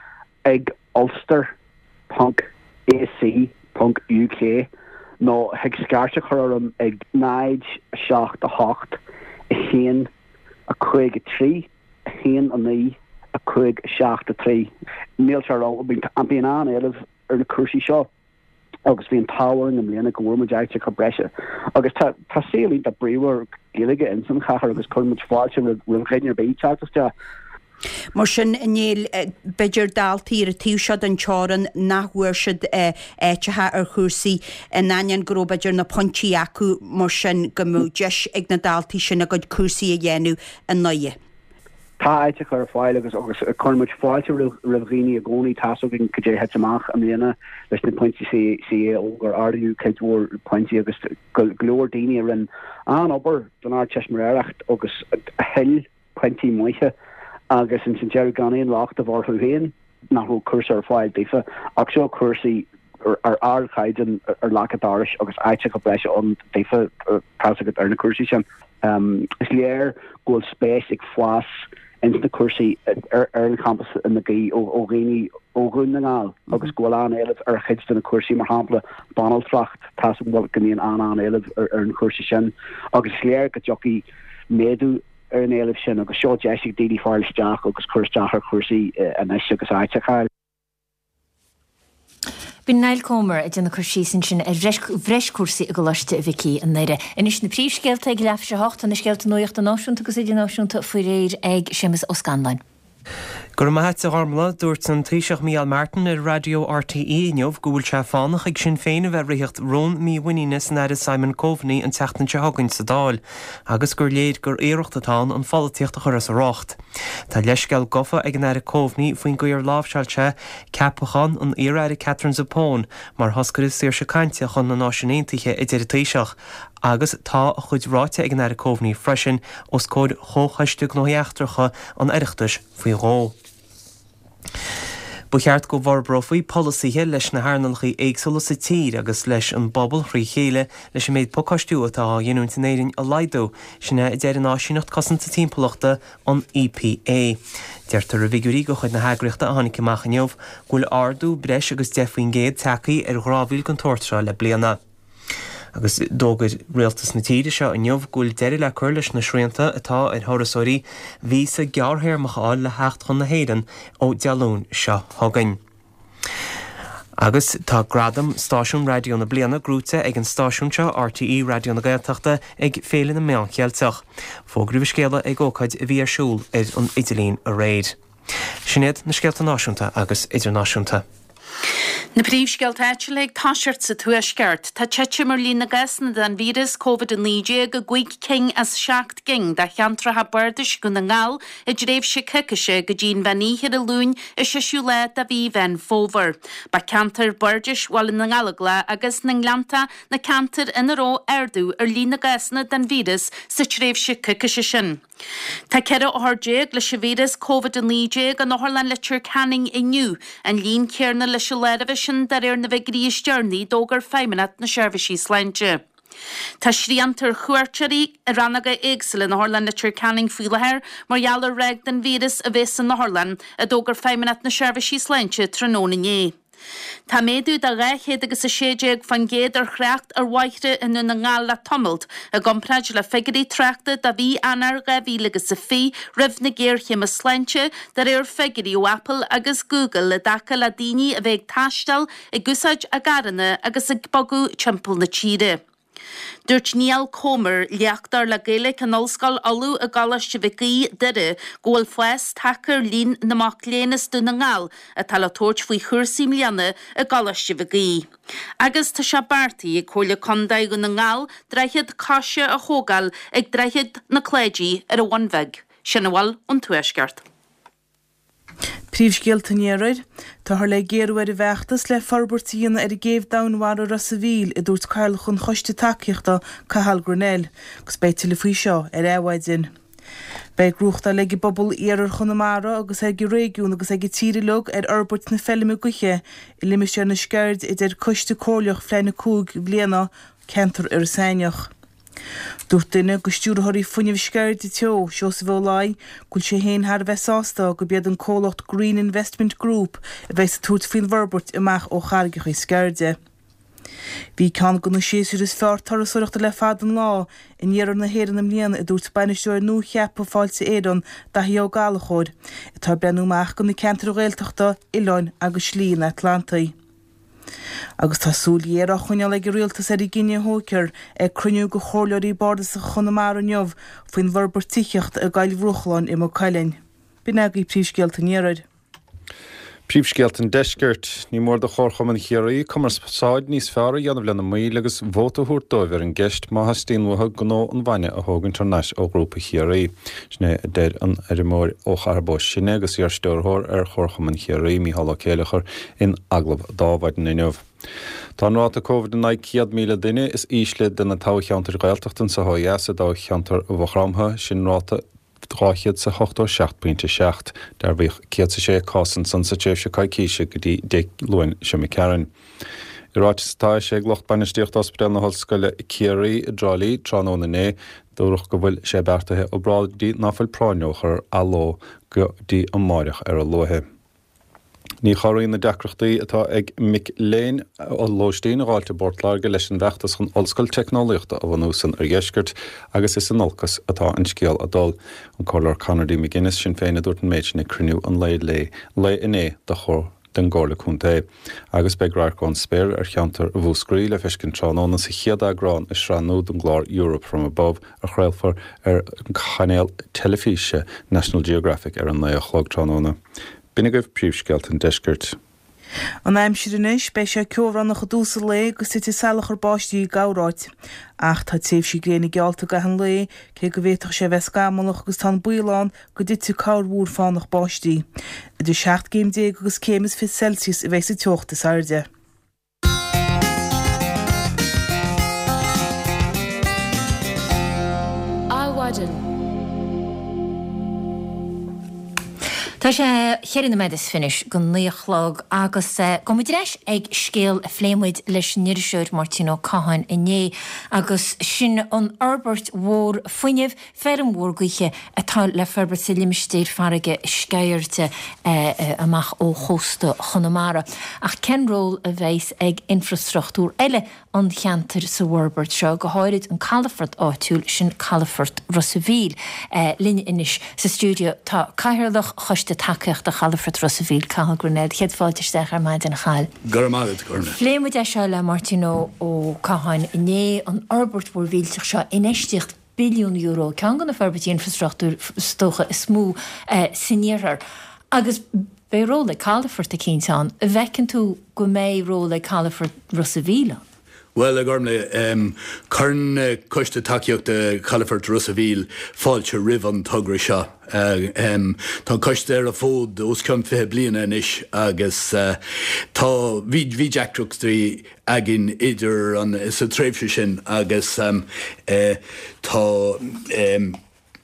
ag Ulster punk A C punk U K nó heag scarse chum ag naid seach a hocht a chéan a chuig a trí a chéan a ní a chuig seach a trí níl se an bíon an éileh ar na cuasaí seo agus bhíon táhaing am léana go bhfuirmuid aite go breise. Agus tá séalaí de bríomhar gilige in san chachar agus chuirmuid fáilte rilchéidir béteachtaste. Mar sin inéil beidir daltaí a tíúsead an teran nachhuiir siad éitethe ar chusaí in nain gro beidir na pontí acu mar sin go mú deis ag na daltaí sin a go cuasaí a dhéanú an naie. Tá éite chu fáil agus agus chuirmuid fáilte rihghíine a gcónaí táso gin go dé heteach am léana leis na pointí sé ógur ardú ceidhór pointí agus glóir daine rin an obair don áir teismaréireacht agus a hell pointí muoithe agus in san Jerry Ganíon lácht a bhar chuhéin nach chu cursar fáil défa ach seo cursaí ar áchaiden ar lácadáris agus áite go breise an défa pásagad ar na cursaí sin. Is léir ghfuil spéis ag fáis ins na cursaí ar an campus in na gaí ó réí ó ghún na ngáil agus ghfuil an éileh ar chuidste na cursaí mar hampla banaltracht tá bhil gníon an an éileh ar an cursaí sin agus léir go jockey méadú ar an éileh sin agus seo deisiigh daoine fáilisteach agus chuirteach ar chuirsaí a neis agus áiteáil. Bhín Neil Comer a duna chuirsí sin sin ar bhreis cuasaí a go leiste a bhicí an naire. Inis na príomhscéalta ag leaf se hocht na scéalta nuocht an náisiúnta agus idir náisiúnta faoi réir ag Seamus Ó Scanlainn. Gur maithe a harmla dúirt an tríseach Míal Martin ar Radio R T E neomh gúil se fánach ag sin féin a bheith riocht rón mí winines náide Simon Coveney an teachtain se hagann sa dáil, agus gur léad gur éirecht atá an falltíocht a chur as a rácht. Tá leisceil gofa ag náide Coveney faoin go ar lábhsealte ceapachan an éráide Catherine Zapón mar hoscar is séir se cainte chun na náisiúntaithe i dtéir tríseach, agus tá a chuid ráite ag náide Coveney freisin os cóid chóchaiste nóíachtracha an iireachtas faoi ró. Bucheart go bhar brofaí polisíthe leis na háirnalchaí éagsúla sa tír agus leis an bobbal chrí chéile leis méid pocaistú atá dhéanúntanéirin a laidó sinna i dtéir náisiúnacht cosanta timpeachta an E P A. Deirtar a bhigurí go chuid na heagraíochta a tháinig amach neomh gúil ardú breis agus defaoin géad tacaí ar ghrábhíl an tuairteá le bliana. Agus dógad réaltas na tíide seo a neomh gúil deirí le chuir leis na srianta atá ar thorasóirí ví sa gearthair machaáil le hecht chun na héireann ó dealún seo thugainn. Agus tá gradam stáisiún radio na bliana grúte ag an stáisiún seo R T E radio na Gaeltachta ag féile na meánchealteach. Fógrúh scéala ag ócaid a bhí arsúl ar an Idirlín a réid. Sinéad na scéalta náisiúnta agus idirnáisiúnta. Na príomhscéalta éitileigh táisiart sa tuaisceart, tá teite mar lína gasna den vírus COVID an níide go gcuig cing as seacht ging de cheantratha bardis go na ngáil i dréibh se ciceise go dín bhaníhiad a lún i seisiú le a bhí bhein fóver. Ba cantar bardis bhil na ngála agus na nglanta na cantar ina ró ardú ar lína gasna den vírus sa dréibh se ciceise sin. Tá ceire áthdeag leis se vírus COVID an níide go nóthlan letir canning inniu an lín céarna leis se leirh sin dar ar na bheitgrí istearnaí dógur féimeanat na seirbhísí sláinte. Tá sríantar chuirtearí a rannaga éagsala na Harlan letir canning fuilehéir mar jalar reg den vírus a bhés an na Harlan a dógur féimeanat na seirbhísí sláinte tróna né. Tá méadú a réchéad agus a séideag fan géad ar chreacht ar waithre in na ngáil le tomult a gompraid le figarí treachta da bhí anar gabhí agus a fí rih na géirche a sláinte dar ar figarí ó Apple agus Google le dacha le daoine a bheith taistal i gúsáid a garanna agus a bagú timpeall na tíre. Dúirt Neil Comer leachtar le Gaelic an ollscoil alú a galaiste bhí dire ggóil fues tacar lín namach léanas do na ngáil a tal tóirt faoi chuirsaí mliana a galaiste bhí. Agus tá se bartaí ag chola condaid go na ngáil dreichead caiise a thógáil ag dreichead na cléidí ar a bhainmheig. Sinna bhfuil an tuaisceart. Príomhscéalta néaróid, tá thar le géarú ar a bheachtas le forbartííonna ar a géobh damhhar a Rossaville i dúirt cail chun choiste takeíochta Cathal Gurnell, gus béite le faoi seo ar éhhaidin. Beidh grúchta le go bobbal éarar chunamara agus ag go réigiún agus ag tírilog ar orbert na fellime guiche i liimiiste na sceird idir coiste cóileach flein na cúg bliana centar ar saineach. Dúirt duine go stúrthirí funineh sceird i teo seo sa bhláid gúil sé héin thar bheitsásta go bead an cólacht Green Investment Group a bheith sa tuairt faoin Verbert amach ó chargacha sceirde. Bhí ceann go na séasúr is fearr tarasúireachta le fad an lá in dhéar na héan am líana a dúirt bainisteoir nó cheap a fáilte éan da hí ó galachóid, i tá brenúach go na ceantar réalteachta Ileán agus Slí na Atlantaí. Agus tásúlíar a chuine le rialtas ar i gine hóceir ag cruniú go chóirleirí bardas a chunamara neomh faoin bharbor tíocht a gail bhrúchláin i mo cailein. Bín agaí príomhscéalta níaraid. Príomhscéalta deisgurt ní mór de chórchaman chiaí cumar sáid níos fearra dhéanamh lena mí agus bhótaúirt dóibh ar an gceist maithastíonmhathe gó an bhaine a thugann tarnáis ó grúpa chiaí. Sné déir an ar mór ó charbó sinne agus ar stúrthór ar chórchaman chiaí mí halla céalachar in aglah dábhaid na neomh. Tá ráta COVID na ciad míle duine is ísle den na tácheantar gailteachtain sa háhéasa dá cheantar bhramtha sin ráta ráchiad sa hochtó seacht pointe seacht, dar bhíh ciad sa sé cásan san sa téh se caiicíise go dtí de luin se me ceann. I ráitistá sé glocht banistíocht ospedal na hallscoile Ciarí i Drálaí tránóna né, dúireach go bhfuil sé beartathe ó brádí náfuil práneochar a ló go dtí an máireach ar a lothe. Ní choirí na decreachtaí atá ag Mick Lane ó Lóistín a gáilte bortláge leis an bheachtas chun ollscoil technoliaachta a bhanúsan ar gheisgurt agus is an olcas atá an scéal a dul an cholar Conradí McGuinness sin féin a dúirt an méid na cruniú an leid le le iné de chór den gála chunta agus beagráir gón spéir ar cheantar a bhúscrí le feiscin tránóna sa chiad agrán is sranú don glár Europe from above a chréilfar ar chanéal telefíse National Geographic ar an na chlog tránóna. Bína goibh príomhscéalta deisgurt. An aimsirinis be sé ceomhran nach dúsa le go si salachar báistí gáráid. Ach tá tíobh sí gréna gealta go an le cé go bhéach sé bheits gamalach agus tá buán go ditú cáhúr fánach báistí. Idir seacht céim dé agus cémas fi Celsius i bheits sa teochtas airde. Áhaidir. Tá sé cheirna medis finis go nuochlog agus gomuidireis ag scéal a phléimid leis níiriseúir Martino Cahan iné agus sin an Albert Mhór foiineh ferm mhórgaige atá le ferbert sa limstéir farige sceirte amach ó chósta chunamara. Ach cenról a bheits ag infrastruchtúr eile an cheantar sa Warbert seo go háirid an Calafort áitiúil sin Calafort Rossaville linne inis sa stúdio tá caitheirlach choiste takeocht a Calafort Rossaville Cathal Grenell chéad fáilteiste ar maid an chail. Gur máid gurna. Phléimid é seo le Martino ó Cahan iné an Albert Mhór bhíilteach seo inéisteocht billiún euro cean gan na ferbert infrastruchtúr stocha smú siníar agus bé róla Calafort a cínteán a bhecinn tú go mé róla Calafort Rossaville. Well, a gormle, um, Carn uh, coiste takeocht de Calafort Rossaville fáilte rih an tugra seo. Uh, um, tá coiste ar a fód os ceann fithe bliana inis agus uh, tá bhí bhí deacrachtaí agin idir an sa tréimhse sin agus um, uh, tá um,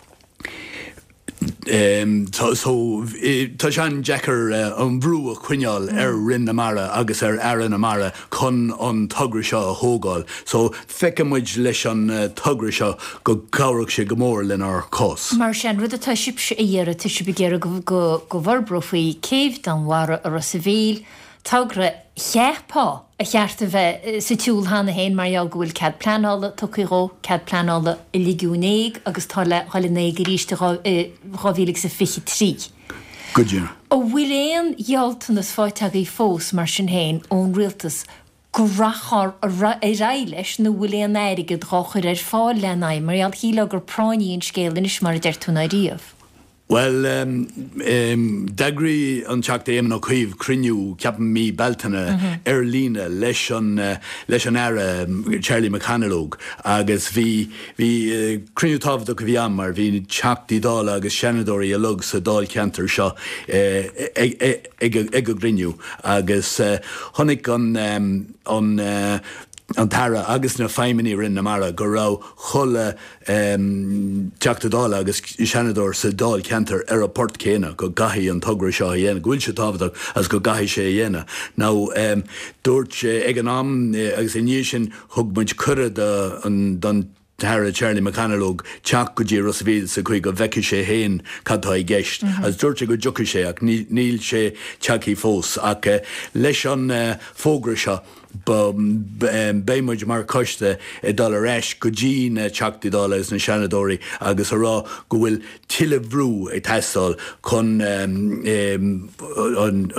Um, tá so, tá sean Jackar uh, an bhrú a chuineáil mm. ar rinn na mara agus ar aran na mara chun an tugra seo a thógáil. So feicimiid leis an uh, tugra seo go gabhraigh sé go mór len ar cós. Mar sin rud atá sibse a dhéire tu si begéire go go go bharbro faoi céimh don mhara ar Rossaville tugra cheapá a cheart a bheith sa túúl hána héin mar eall gohfuil cad planála tucuró cad planála i ligúnéig agus tá le cholinnéig ríiste ráhíigh sa fichi trí. Goodyear. Ó bhfuil éon gealtanas fáiteagaí fós mar sin héin ón rialtas go rachar i ráiles nó bhfuil éon éirigh dráchar ar fáil lenaid mar eall híle gur práiníon scéal inis mar deir túna riamh. Well, um, um, dagri an teach éman ó chuomh criniú ceapan mí beltainna mm-hmm. ar lína leis an uh, leis an aire um, Charlie McCannelóg agus bhí bhí uh, criniú tábhad go bhí am mar bhí teachtaí dála agus seanadóirí a lug sa dáil ceantar seo ag go griniú agus uh, tháinig an um, an uh, an tara agus na feiminí rinn na mara go rá cholle um, teachtadála agus seanadóir sa dáil ceantar ar a port céna go gaithí an tugra seo dhéana, gúil se tábhaach as go gaithí sé dhéana. Ná um, dúirt sé ag an am agus i níos sin thug muid curad an don Tara Charlie McCannelóg teach go dtí Rossaville sa chuig go bheice sé héin cadtá i gceist. Mm-hmm. As dúirte go dúcha sé ach níl sé teachí fós ach uh, leis an uh, fógra seo béimiid mar coiste i dal éis go dtí na teachtaí dála is na seanadóirí agus ará go bhfuil tiile bhrú ag teastáil chun um, um, an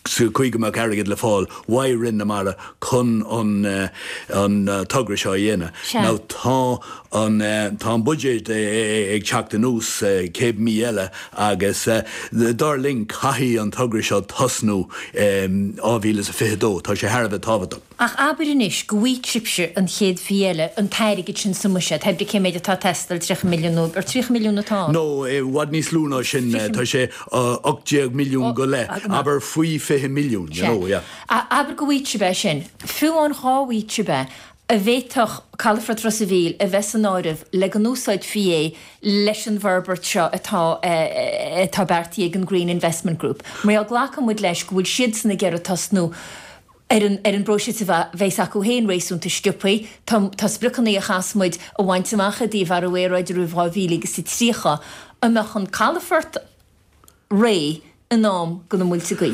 chuige me agad le fáil wa rinne mar chun an tugra seo dhéine. Ná tá an tá budget ag teach den nús cé mí eile agus darling caihí an tugra seo tasnú áhíle a fidó, tá sé Harbh tábhata. Ach aberis gohhuiitsipse an chéad fiele an teirige sin sumise, Heb cé méidir tá testal tre milliún ar trí milliún atá. No, wad níos lúna sin tá sé ocht milliún go le, aber faoi fiche milliún. Aber gohhuiitsebe sin, fiúán cháhhuiitsebe, a bhéitoch Califort Rossaville a bheits an áirih le an úsáid fié leis an Verbert seo atá atá bertaí ag an Green Investment Group. Mar a ghlacha muid leis go bhfuil siad sanna gearad tasnú ar an broisi a bheits acu héin rééisúnta stúpaí, tá sbrucannaí a chasmuid a bhaintteach a dtíobh ar bhéráid ar bhháhíla agus si trícha a meach an Califort ré an nám go na múlta gaí.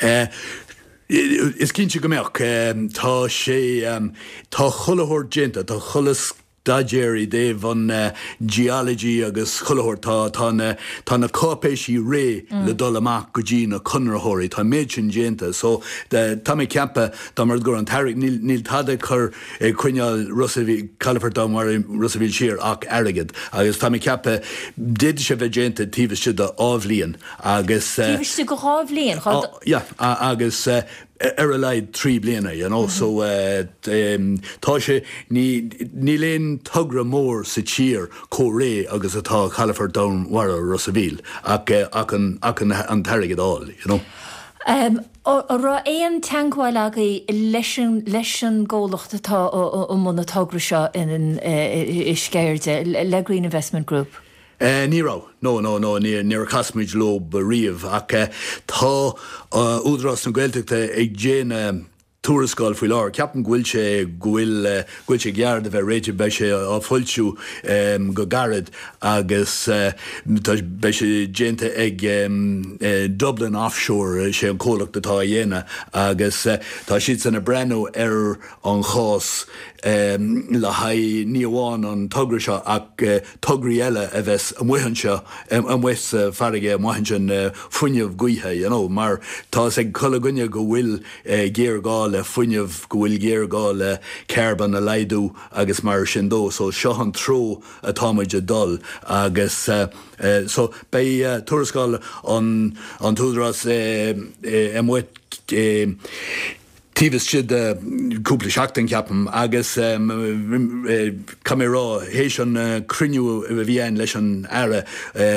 Is cinnte go meach tá sé tá chulathir dénta tá chulas dagéirí déh an geology agus chulathir tá tá na cápéisí ré le dul amach go dtí na chunrathirí tá méid sin dénta, so tá mé ceappa dá mar gur an tairigh níl tada chur cuineáil Califort Dá mar Rossaville siar ach airgid, agus tá mé ceappa déidir sé bheith dénta tíbhas siad a ábhlíonn agus Tíbhas siad go ábhlíonn? Ja, agus ar a leid trí bliana, you know, so tá sé ní léon tugra mór sa tír có ré agus atá Califort Dá war Rossaville ach an tairigid áil, you know. Ra éon teangáil aga leis an ggólacht atá ó mna tugra seo in iscéirde le Green Investment Group. Uh, Nírá, no, no, no, ní a casmid lob riamh ach tá údras an Gaeltachta ag déana túrascáil faoi lár. Ceapan ghfuil sé ghfuil ghfuil sé gearda bheith réidir be sé á foilsiú go garad agus be sé déanta ag Dublin offshore sé an cólacht atá dhéana agus tá siad sanna brenn ar an chás le haid ní amháin an tugra seo ach tugraí eile a bheits an mhuihann seo an bhuis farige an mhuihann sin fuinneamh gaotha, you know, mar tá ag chula gunne go bhfuil géargáil le fuinneamh go bhfuil géargáil le cearban na leidú agus mar sin dó, so seo an tró atá muid a dul agus so bei tuarascáil an túdras an mhuit tíbhas siad cúpla seachtain ceapam agus camerará hééis an cruniú a bhíon leis an aire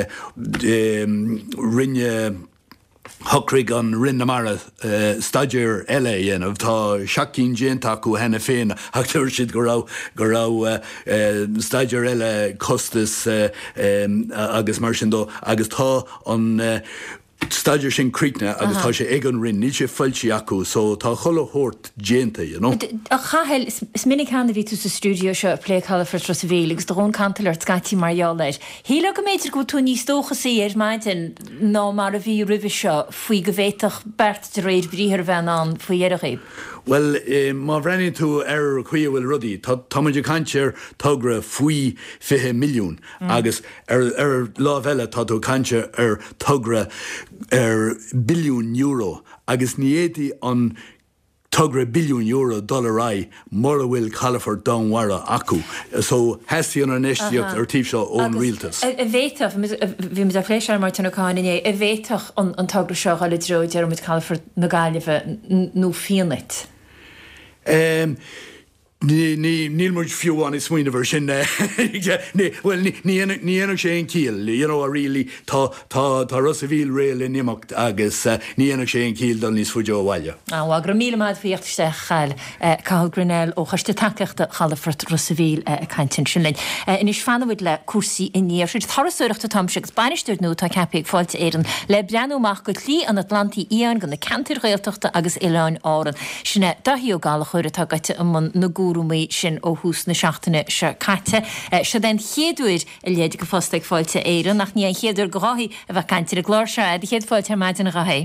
rinne Hockrig an rinne mara staidir eile dhéanamh tá seacín déanta acu hena féin ach tuair siad go rá go rá staidir eile costas agus mar sin dó agus tá an staidir sin críicne agus tá sé ag an rinn, níl sé foiltí acu, so tá cholathirt déanta, you know. A chahel is minic hanna ví tú sa stúdio seo lé Califort Rossaville agus drón cantalir scatí marall leis. Híle go méidir go tú níos tócha sí ar maidin ná mar a bhí rih seo faoi go bhéiteach bert de réir bríthir bhean an faoi dhéirechaí. Well, má bhrenin tú ar chuí bhfuil rudaí, tá muidir cantear tugra faoi fiche milliún agus ar lámh eile tá tú cantear ar tugra ar billiún euro agus ní éadí an tugra billiún euro dollará mar a bhfuil Califort Dá Mhara acu. So heasí an anéisteocht ar tíobh seo ón rialtas. A bhéiteach, bhí mu a pléisiar mar tunna cáine, a bhéiteach an tugra seo gáile dro dearmid Califort na Gaillimhe nó fianit. Um, Níl muid fiúháin is smuoine bhar sin well ní anach sé an cíal, you know, a rilí tá Rossaville réil in imimecht agus ní anach sé an cíal don níos fuideó bhhaile. Á gur míle maid faochtiste chail Cathal Grinnell ó chaiste takeachta Califort Rossaville a caiintin sin lein. Inis fanmhaid le cuasaí iníir siad thorasúireachta tamseach bainisteir nó tá cepaigh fáilte éan le breanúach go tlí an Atlantaí íon gan na cantir réalteachta agus Ileáin áran. Sinna dahíí ó gála chuir atá gaite an na gúrúmaí sin ó hús na seachtainna se caite. Se den chéadúir a léidir go fóstaigh fáilte éan nach ní an chéadidir goáí a bheith cantir a glóir se a chéad fáilte maidin a gathé.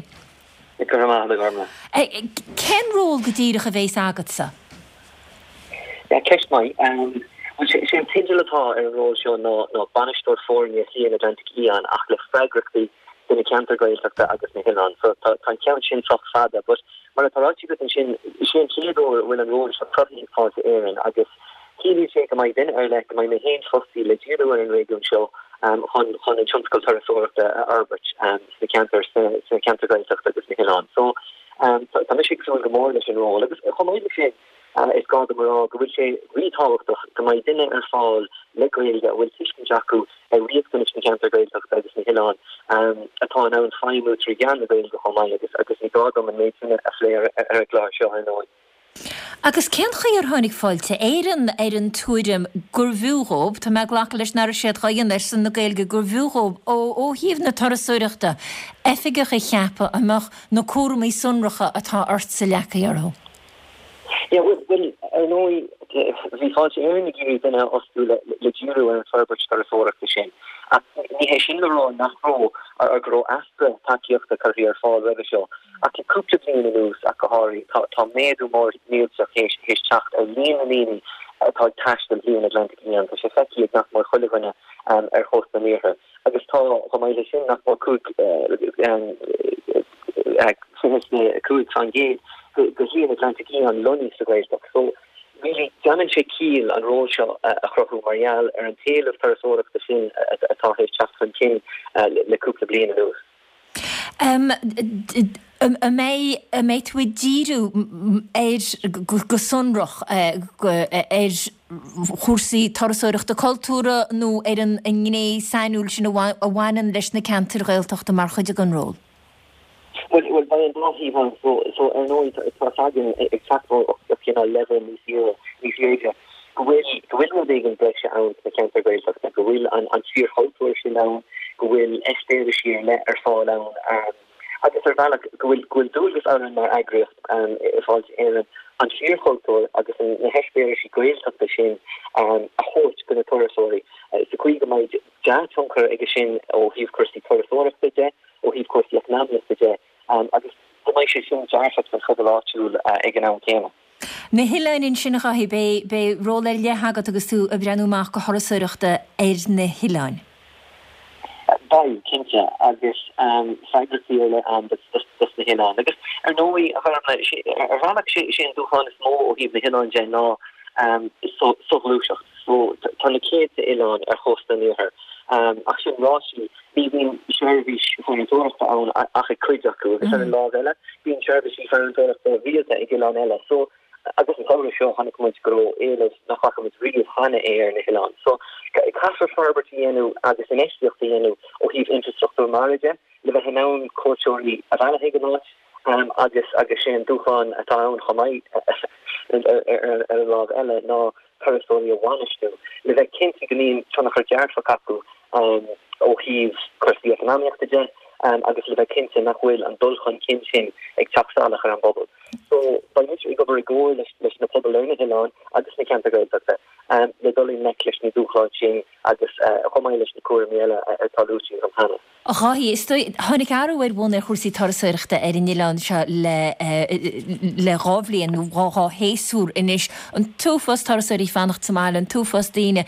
Ken ról go dtíireach a bhééis agat sa? Ceist mai, sé an tiidir letá ar an ról seo ná banisteir fórne hí an Atlantic íon ach le freigrachtaí den canter gailachta agus na hilan so tan cean sin troch fada but mar tarati go sin sin chéadú will an ro a protein fá éan agus Keely sé mai den er le mai na hen fosti le judo an radio show um hon hon an chunskal tarasor the Albert um the cancer the cancer guys agus na hilan so um tan si so gomor in role agus chomai sé Uh, is gá mar go bhfuil sé ritácht go mai duine ar fáil leréilge bhfuil tiiscin Jackú a riadgunnis na cantar gailach agus na hián atá ná an feimú trí gan na gail go chomáil agus agus ní gádom an méidine a phléir ar a glár seo an nóid. Agus ceancha ar tháinig fáilte éan ar an túidim gur bhúóp tá me ghlacha leis nar séad chaon leis san na gailge gur bhúóp ó ó híomh na tarasúireachta effigecha cheappa amach na cuairmaí sunracha atá ort sa lecha aró. Yeah, well, well, I know we thought Aaron Giri then us to the Juru and Ferbert Tarasora Kishin. Ni Heshin the Ro, Nahro, or grow Astra, Taki of the career fall weather show. I can cook the clean news, Akahari, Tom Medu more news of his his chacht, and lean and lean, I thought Tash the Blue Atlantic Yan, because Shefaki is not more Hulivana, um, our host the near her. I just told Homaishin, not more cook, and the cook on gate. Go hí an Atlantic an Lunny sa gréisteach. So really gaman sé cíl an ró seo a chrochú marial ar an tail of tarasóraach de sin atá hééis teachchan cin le cúpla bliana nús. Um, a mé a mé tú díú éir go sunrach éir chósaí tarasóireachta de cultúra nó ar an gné sainúil sin a bhhainan leis na cantar gailteachta mar chuide an ról. Well, well, by and large, even so, so I know it's it's not again exact of you know level this year, this year. Will will they get break out the cancer grade like that? Will on on sheer house worship down. Will Esther this year let her fall down. Um, I guess they're valid. Will will do this out in their agri. Um, if all in on sheer house or I guess in the Esther she grades up the shin. Um, a horse going to tell sorry. It's a quick my jazz chunker again. Oh, he's Kirsty Torresora today. Oh, he's Kirsty Economics today. Um, agus mai sé sin dearfat fan chud láúil ag an an céime. Na hiileinn sinna chaí bé bé róla le hagad agus tú a breanúach go thorasúireachta ar na hiileinn. Bail cinnte agus feigurtíile an dus na hiileinn. Agus ar nóí ar bhanach sé sin dúcháin is mó ó híomh na hiileinn dé ná sohlúiseach. So tána céad Ileán ar chósta níor. Um, ach sin ráisi bín service fantóachta an ach a cuiideachú agus an lá eile bín service fantóachta víta ag Ileán eile so agus an choir seo hanna muid go éiles nach chacha mit ri hanna éir na Ileán so casar farbertíanú agus an éisteachtaíanú ó híh infrastructúr maride le bheith ná cuairteoirí a bhena higanáit um, agus agus sé an dúcháin atá an chomaid ar an lá eile ná Tarasória bhainistú le bheith cinnte go níon trna chu dearfa capú um ó híh chuirsaí economiachta de um agus le bheith cinnte nach bhfuil an dulchan cin sin ag teachtálacha ar an bobbal. So ba i go bar ggóir leis leis na pobl learna Ileán agus na ceanta gailteachta um le dulí nec leis na dúchláid sin agus chomáil leis na cuairméile ar talúsin an hana. A chaí is tháinig áhfuir bhna chuirsaí tarasúireachta ar in Ileán se le le rábhlíonn nó ráá héasúr inis an túfas tarasúirí fannacht Somáil an túfas daoine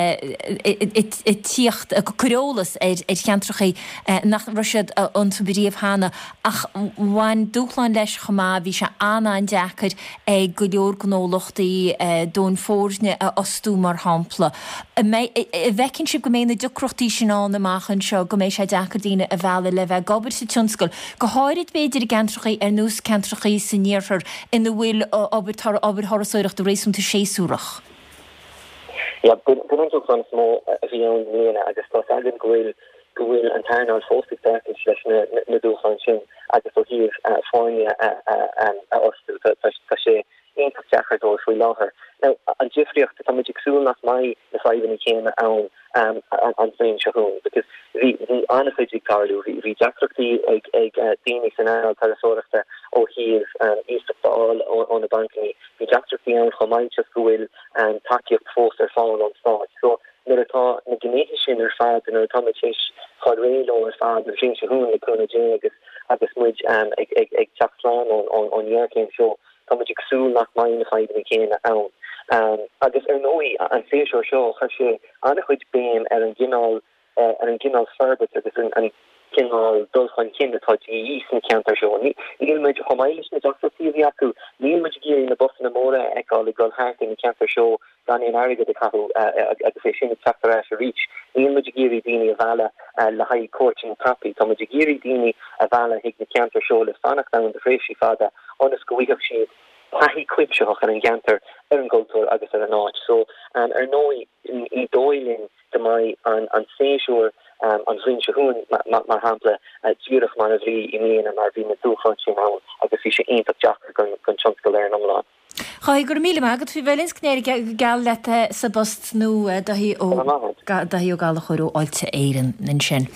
i tíocht a choreolalas ar ar cheantrachaí nach ruisiad an tuberíomh hana ach bhain dúchláin leis chomá bhí se anna an deachar ag go leor gnólachtaí dón fórne a osú mar hampla. Bhecinn si go mé na ducrochtaí sin an amachchan seo go mééis sé Acadína a bhela le bheith gobar sa tionscail. Go háirid beidir i gantrachaí ar nús cantrachaí sa níorthar ina bhfuil obair obair thorasúireachta rééisúnta séasúrach. Ja, bunúach fan smó a bhí an líana agus tá agan gohfuil gohfuil an tarnáil fóstig deachtain leis na dúcháin sin agus ó híomh fáine a osú tá sé éontas deachar dó faoi láthair. Now, an jifriocht tá muidir súil nach mai na fáimhaí céime ann um an féin seún because vi vi anfuig carú vi vi jackrochttaí ag ag daoine san anal tarasóireachta ó híh um ístaáil ó na bankaní vi jackrochttaí an chomáid just gohfuil an takeíocht fós ar fáin an stáid so nuair atá na gnéisi sin ar fad an atá tééis chud réiló ar fad na féin seún le chuna dé agus agus muid um ag ag ag teachláán on on dhearcéim seo tá muidir súil nach mai na fáimhaí céine ann. Um, agus ar nóí an féisio seo chu sé annach chuid béim ar an gginál ar an gginál ferbet agus an gginál chun cin atá ís na counter show ni ilmuid chomáilis na doctortíí acu nímuid géirí na bus na móra eáil go harting na counter show gan in aige de cahu agus fé sin chapter a reach nímuid géirí dini a vala le ha coaching papi to géirí dini a vala hiag na counter show le fannach na de fréisi fada onas go wiach si hahi quipseach an an ganter ar an gotor agus ar an áit so an ar nói i dóilin de mai an an séisiúr um, an bhrin se hún mar hapla dúrach mar a bhrí i mí a mar bhí na dúchan sin á agus fi sé intach Jack gon gon chans go léir an lá. Cha gur míle agad fi bhelins cnéir gal lete sa bust nó dahí ó dahí ó gal chorú áilte éan nin sin.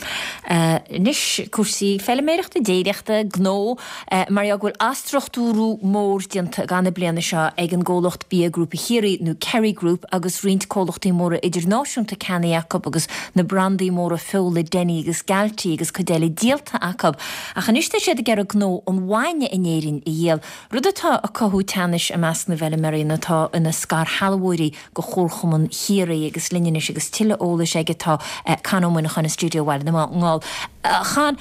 Nis cuasaí felliméireachta déireachta gó mar bhfuil astrochtúrú mór dianta ganna bliana seo ag an ggólacht bí grúpa chéirí nó Kerry Group agus riint cólachtaí móra idirnáisiúnta Canna Jacob agus na brandaí móra fóla denní agus galtaí agus chudéla díalta Jacob a chaníiste sé a gar a gó an bhaine inéirin i dhéal rudatá a cothú teannis a meas na bheile marína tá ina scar halhúirí go chórchaman chiaí agus linneis agus tiile ólas ag tá canómna chuna stúdio bhil na ngáil. Chan,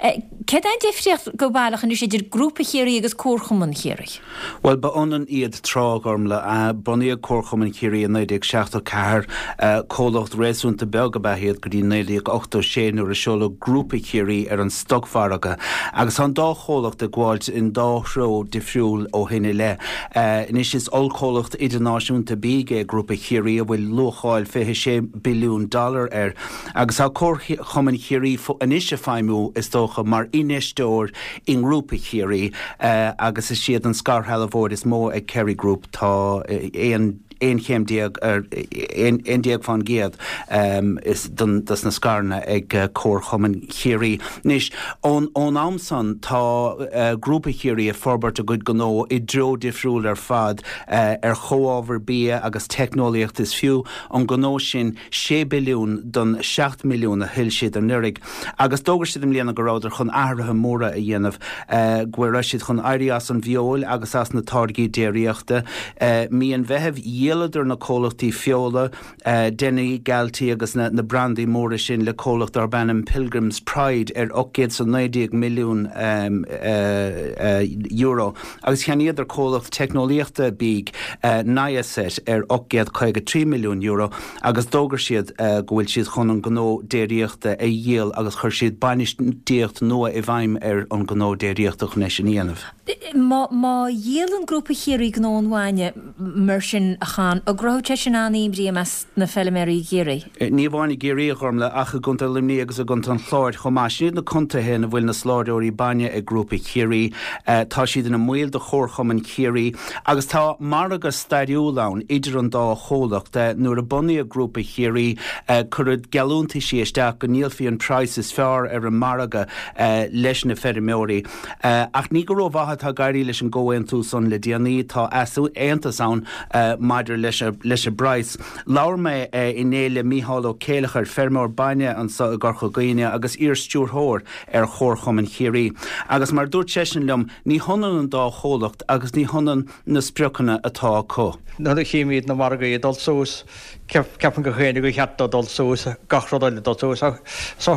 Ced ein difriocht go bailach an is idir grúpa chéirí agus córchaman chéirí? Well, ba onan iad trágarm le a buní a córchaman chéirí a néideag seachta ceair cólacht réúnta belga behéad go dtí néideag ochta séanú a seola grúpa chéirí ar an stogfaraga agus an dá chólacht a gháilt in dá ró difriúil ó hinine le. Inis is olcólacht idirnáisiúnta bíige grúpa chéirí a bhfuil locháil fithe sé billiún dollar ar agus a córchaman chéirí inis a feimú is dó mar inistóir in grúpa chéirí uh, agus is siad an scar halahór is mó ag Kerry Group tá éon ein chéimdiag ar ein diag fan géad um, is dun das na scarna ag uh, córchaman chéirí. Nis ón ón amsan tá uh, grúpa chéirí a forbert a good gnó i dro difriúil ar fad uh, ar choáver bí agus technoliacht is fiú an gnó sin sé billiún don seacht milliún a hill siad an nurig agus dógur siad am líana goráidir chun áirithe móra a dhéanamh uh, ghuiir siad chun airí as an bheol agus as na targaí déiríochta uh, mí an bheitheh idir na cólachtaí fiola uh, denny galtaí agus na, na brandaí móra sin le cólacht ar bennim Pilgrim's Pride ar ochgéad san ninety milliún um, uh, uh, euro agus chean idir cólacht technoliaachta bíg uh, Niaset ar ochgéad chuige three milliún euro agus dógur siad uh, gohfuil siad chun an gnó déiríochta a dhéal agus chuir siad bainisteocht nua i bhaim ar an gnó déiríochta chun sin íanamh. Má dhéal an grúpa chéirí gnó an bhaine mar sin a chan a gráte sin aníimrí a mes na felliméirí géirí. Ní bháinna géirí a chum le acha gunta limní agus a gunta an chláir chomá siad na conta hen a bhfuil na sláidirí baine ag grúpa chéirí uh, tá siad in na muil de chórchaman chéirí agus tá mar agus stadiúlán idir an dá chólacht uh, nuair a buní a grúpa chéirí uh, churad galúnta siéisteach go níl fion prices fear ar an maraga uh, leis na ferrimóirí uh, ach ní go rómhatha tá gairí leis an ggóin tú son le déanaí tá asú éantasán uh, maidir leis a leis a brais. Laur me uh, inéile Mícheál Ó Céilechar fermór baine an sa garcha gaine agus ír stúrthór ar chórchaman chéirí. Agus mar dúirt sé sin lem ní honan an dá chólacht agus ní honan na spreochanna atá có. Na a chéimiid na marga i dul sós ceapan go chéine go cheatta dul sós gach rodaile dul sós so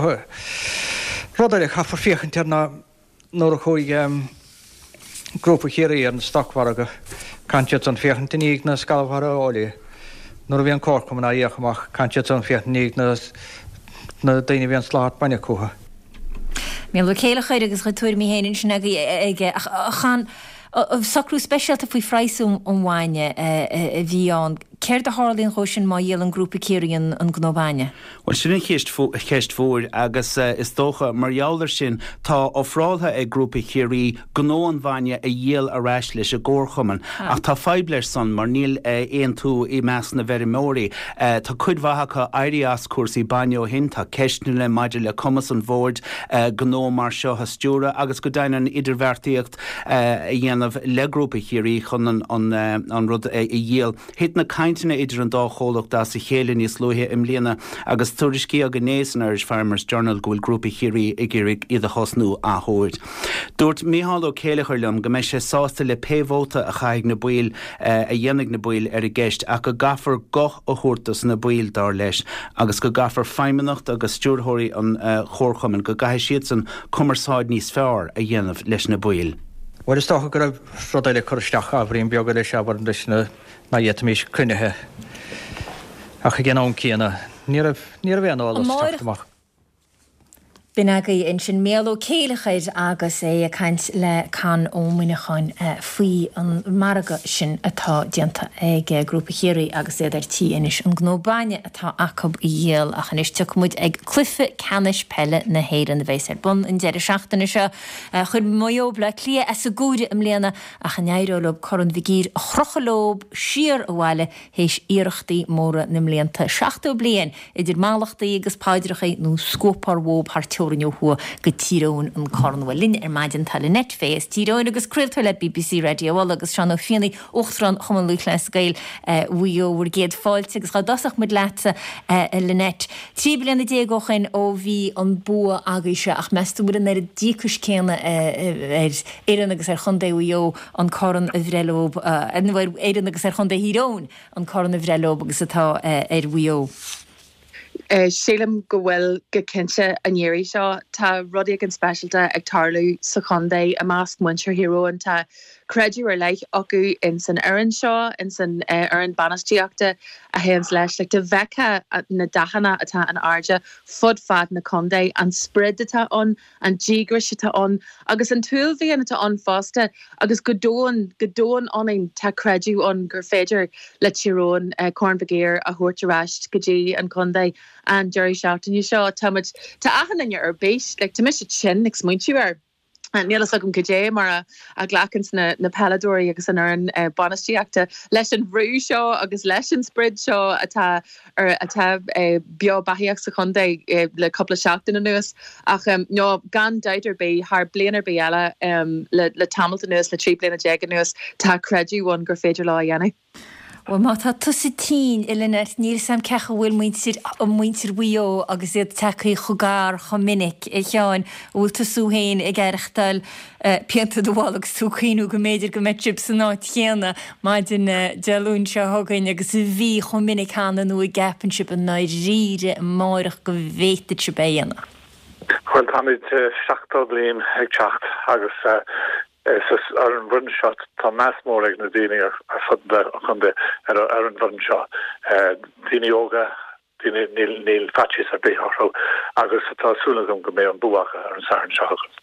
rodaile chafar fiochan tena nóair a chuig um, grúpa chéirí ar an stochmharaga cantiad an fiochantaíag na scalabhara ólaí. Nuair a bhí an córchaman a dhéachamach cantiad an fiochantaíag na na daoine bhí an sláart baine cútha. Míl le céile chuir agus chuir mí héanaan sin ag chan sacrú speisialta faoi freisúm an bhaine a bhí an Ceir de hálíonn cho sin má dhéal an grúpa chéirí an gnóbhaine? Well, sin chéist fór agus uh, is dócha marjouler sin tá ófrátha ag grúpa chéirí gnó an bhaine a dhéal a reis leis a gcórchaman ah. ach tá feiblir san mar níl éon uh, tú i meas na verrimóirí uh, tá cuidmhacha airías cuasaí baine ó hin tá ceistú le maidir le cumas an bhórd uh, gnó mar seo hasúra agus go dainan idirvertíocht uh, a dhéanamh le grúpa chéirí chun an, an, uh, an rud a dhéal hit na caiin pointna idir an dá cholacht dá sa chéile níos luthe im líana agus tuairiscí a gnééis an Irish Farmers Journal gohfuil grúpa chéirí i ggéirigh iad a chosnú a thuirt. Dúirt míhall ó céalachar lem go meis sé sásta le péhóta a chaig na buil a dhéananig na buil ar a gceist ach go gafar goch ó chuirtas na buil dar leis agus go gafar feimimenacht agus stúrthirí an chórchaman go gaithe siad san cumarsáid níos fearr a dhéanamh leis na buil. Well is toch go frodaile chuisteach a bhríon beag leis a bhar leis na dhétamís crunethe ach gin an cíanana ní a bhéanáil teachtamach. Bin agaí in sin méló céalachaid agus é a caint le can ómhuiineáin faoi an marga sin atá dianta ag grúpa chéirí agus é ar tí inis an gnóbáine atá acab i dhéal a chanis tucmúid ag clufa canis pelle na héan na bhééis ar bun in deidir seachtainna seo chud maiobla clia as a gúide am léana a chanéireolób choran bhígéir a chrochalób siar bhhaile hééis iirechtaí móra na mléanta seachtó blian idir málachtaí agus páidirecha nó scópar mhób hartú hua go tíróin an cornhfuil linn ar maidin tal net fééis tíróin agus cruiltar le B B C Radio agus sean ó fianna ochran chuman luch leis gail bhuióhar géad fáilte agus chadasach mud leta le net. Trí blianana déagóchain ó bhí an bua agaise ach meúir an ar a dícus céanna éan agus ar chundé bhuió an choran a bhrelób an bhfuir éan agus ar chundé hírón an choran a bhrelób agus atá ar bhuió. Sílam go bhfuil go cinse anéirí seo tá rudaí an speisialta ag tarlú sa chundé a másc muintir hiróin tá creidú ar leith acu in san airan seo in san airan banastíoachta a héans leis le de bhecha na dachanna atá an airde fud fad na chundé an spread atá an an ddígris atá an agus an túil bhí atá an fásta agus godóin godóin anin tá creidú an gur féidir le tíróin cornbagéir a thuirteráist go dtí an chundé an Jerry Shoughton you seo tamid tá achan in ar béis le tá mis sin nig smuintú ar an nílas agam godé mar a, a glacans na, na peladóí agus an ar an uh, banastíoachta leis an bhrú seo agus leis an spread seo atá ar atá uh, bio bahiach sa chundé uh, le coppla seachtain an nuas ach um, no gan daidir bé haar blianar bé eile um, le, le tamilta nuas le trí bliana jegan nuas tá creidú an gur féidir lá dhéana. Well má tá tusa tí i lenet níl sam cecha bhfuil muintir an muintir bhuió agus iad techaí chugár chomininic i teáin bhfuil tasú héin i gaiireachtal peanta doháil agus túchaínú go méidir go metrib san áit chéanna má den deún se thugain agus a bhí chomininic hána nó i gapanship an ná ríre máireach go bhéite se béanana. Chfuil táid seachtó blion ag teacht agus is ar an bhunseat tá meas mór ag na daine ar fudda chunde ar an bhunseo daine óga daine níl fatis ar béthró agus tásúlagum go mé an buacha ar an saran seachas.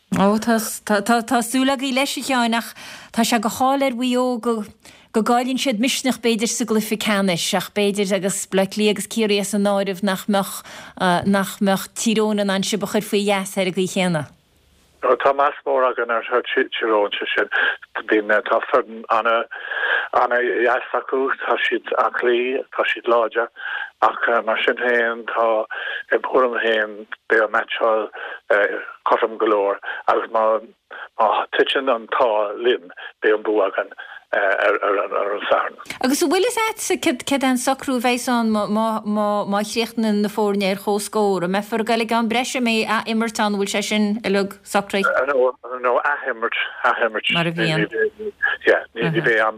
Ó tásúla í leis teánach tá se go háir bhuió go go gáilinn siad misneach beidir sa glyficanis ach beidir agus bleclí agus cíirí an náirih nach nach meach tírónan an si bachar faoi yes ar a go chéanana. Tá más mór agan ar tirón se sin bín tá ferden anna anna jasaú tá siad aclí tá siad láide ach mar sin héin tá impúm héin be a metáil chom golóir agus má má titin an tá lin be an bú agan ar an sarn. Agus bhfuil is éit sa cid an sacrú bhéán má chréchtna na fórne ar chóscóir a me far gaile an breise mé a immertán bhfuil sé sin i lug sacraí? No ahimmert ahimmert mar a bhíon. ní bhé an.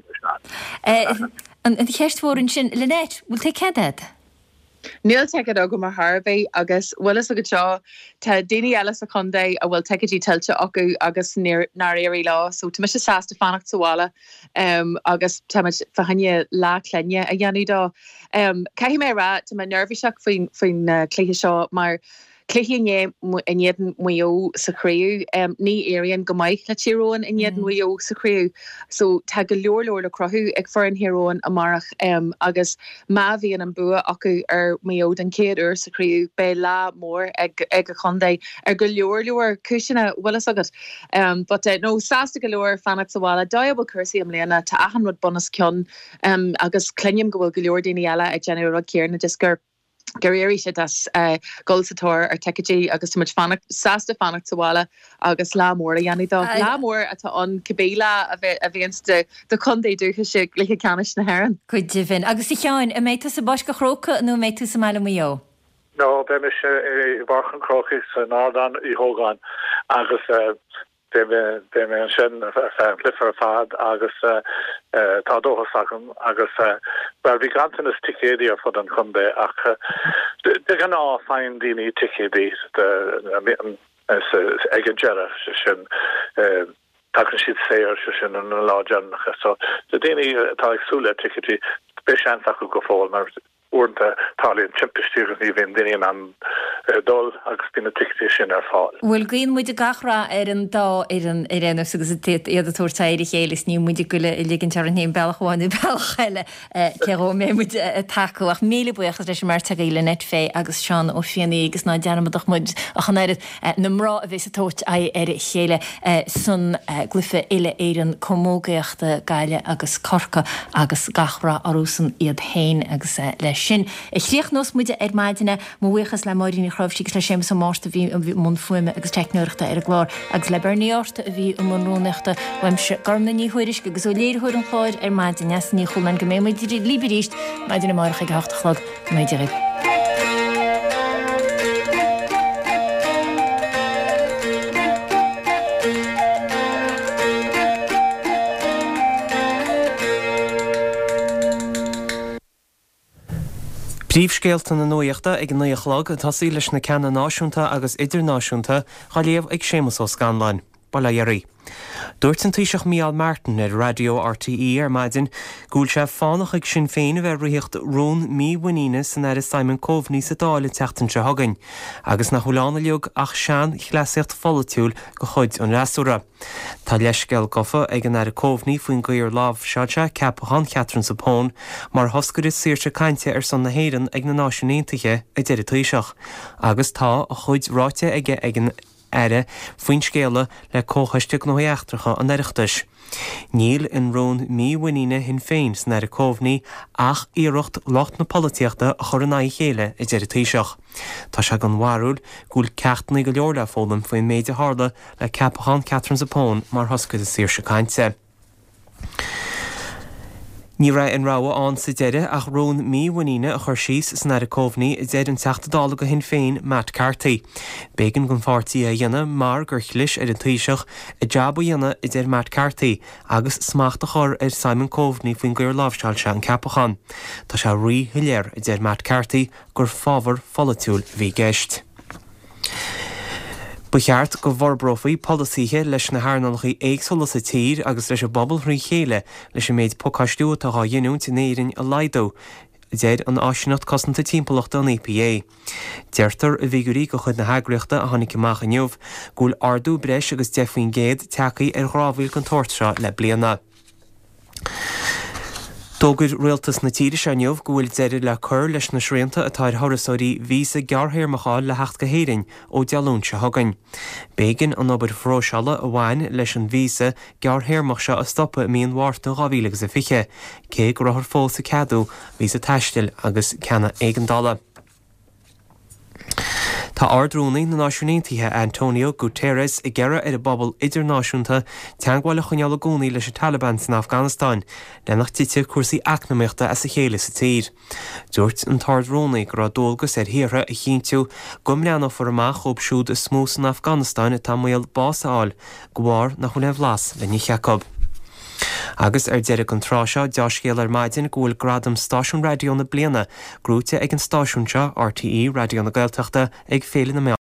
An cheistmhórin sin lenéit bhfuil te cead? Níl tead agam mar Harbé agus bhfuil a go seo tá daine eile a chundé a bhfuil teidí tiltte acu agus nar éirí lá, so tá se sásta fannacht sahála um, agus táid fahanne lá clenne a dhéanú dá. Um, Caihí mé rá tá nervhíseach faoin faoin uh, cléthe seo mar Cléhíné inéan muo sa chréú um, ní éiríonn go maiid le tíróin inéan muo sa chréú, so tá go leorlóir le crothú ag fear an hiróin amarach um, agus má bhíon an bua acu ar muo den céad uair sa chréú be lá mór ag ag a chundé ar go leorlóir cúisina bhfuil agad. Um, but uh, nó sásta go leor fannacht sa bhála daobal cuasaí am léana tá achan rud bunas cion um, agus clenneam go bhfuil go leor daoine eile ag genú rud céarna just gur Geréirí sé as golsatóir ar teidí agus tu fanach sásta fanach sahála agus lámór a dhéanaí dó lámór atá an cibéile a bheith a bhíon de de chundé dúcha sé le canis na haan. Chuid divin agus i teáin a méid sa bosca chróca nó méid tú sa meile mó. No, be me sé i barchan crochis san nádan i hógan agus de me an sin fliffer fad agus tá dóchas agam agus well vi gantan is tikédi a fod an chunde ach de gan á fein dini tikédi ag jera sin taken siid séir se sin an lájanach so de déni tá agsúle tiketi be anach go fáil mar ornta talíonn timpistúgan í bhíon daine an dul agus bína tiictí sin ar fáil. Bhfuil gcuon muide gachra ar an dá ar an réanamh agus iad a tuairtair i chélas ní muide goile i ligann tear an héon bealachháinú bealchaile ceó mé muide taú ach míle buchas leis mar tagaile net fé agus seán ó fianaí agus ná deanamach muid a chanéad na mrá a bhís a tóirt a ar chéile sun glufa ile éar an commógaíochta gaile agus corca agus gachra arúsan iad hain agus leis sin. I chríoch nos muide ar maidine mhuichas le maidíní chrobhsí le séim sa másta bhí an bhí mún fuime agus technuirta ar a glár agus le berníorta a bhí an mrónachta weimse garmna ní thuiris agus ó léirthúir an chláir ar maidine ní chuman go mé muidir líbiríist maidine marcha ag heachtalog go méidir. Príomhscéalta na nuíochta ag an nuíochlog an tasí leis na ceanna náisiúnta agus idirnáisiúnta chaléamh ag sémas ó Scanlain, Bala Dhearraí. Dúirt an tuiseach Mial Martin ar Radio R T E ar maidin gúil sé fánach ag sin féin a bheith riocht rún mí buíine san ar Simon Coveney sa dála teachtain se hagainn, agus na chulána leog ach sean chléasacht folitiúil go chuid an rasúra. Tá leisceil gofa ag an ar Coveney faoin goir lámh seáte ceapachan Catherine sa Pón mar hoscuid is síirte cainte ar san na héireann ag na náisiúntaithe a deireadh tuiseach, agus tá a chuid ráite aige ag an Ere faoin scéala le cóchaisteach nó éachtracha an éireachtais. Níl in rón mí buíine hin féin san ar Coveney ach íireacht locht na políochta a chur an naí chéile i deireadh tuiseach. Tá se an mharúil gúil ceachtaí go leor le fólam faoin méide hála le ceapachan Catherine sa Pón mar hoscuid is síirse cainte. Ní ra an ráha an sa deire ach rón mí buíine a chur síos san ar Coveney i déad an teachtadála go hin féin Matt Carty. Bégan gon fátaí a dhéanana mar gur chlis ar an tuiseach i dteabh dhéanana i dtéir Matt Carty agus smaachta chur ar Simon Coveney faoin gcuir lámhseáil se an ceapachan. Tá se rí thuiléir i dtéir Matt Carty gur fábhar folitiúil bhí gceist. Ba cheart go bharbrofaí polisíthe leis na hánachaí éagsúla sa tír agus leis a bobbal thrí chéile leis méid pocaistú a thá dhéanúnta néirin a Laidó, déad an áisiúnat cosanta timpachta an A P A. Deirtar a bhígurí go chud na heagreachta a tháinig amach aniuh, gúil ardú breis agus defaoin géad teacaí ar ghrábhíil an toirtse le bliana. Dógur réaltas na tíiri seaniuh gohfuil deidir le chur leis na sréanta atá thorasóirí vísa gearthairmachá le hecht go héireann ó dealún se hagainn. Bégan an obair phróseala a bhhain leis an vísa gearthairmach se a stoppa míon mhárta gábhíle agus a fiche, cé go rathar fós a ceadú vísa teistil agus ceanna éigeandála. Tá ardrúnaí na náisiúntaithe Antonio Guterres i gcearra ar a bobbal idirnáisiúnta teangáil a chuneala gúnaí leis a Taliban san Afghanistáin lenach tite cuasaí eacnamaíochta as a chéile sa tír. Dúirt an tardrónaí go rá dulgus ar thiartha a chinntiú go mleanna for amachób siúd a smú san Afghanistáin a tá muil básáil go bhhar nach chun éh las le ní Jacob. Agus ar deireadh an tráseo deascéal ar maidin gúil gradam stáisiún radio na bliana grúte ag an stáisiúnse R T E radio na Gaeltachta ag féile na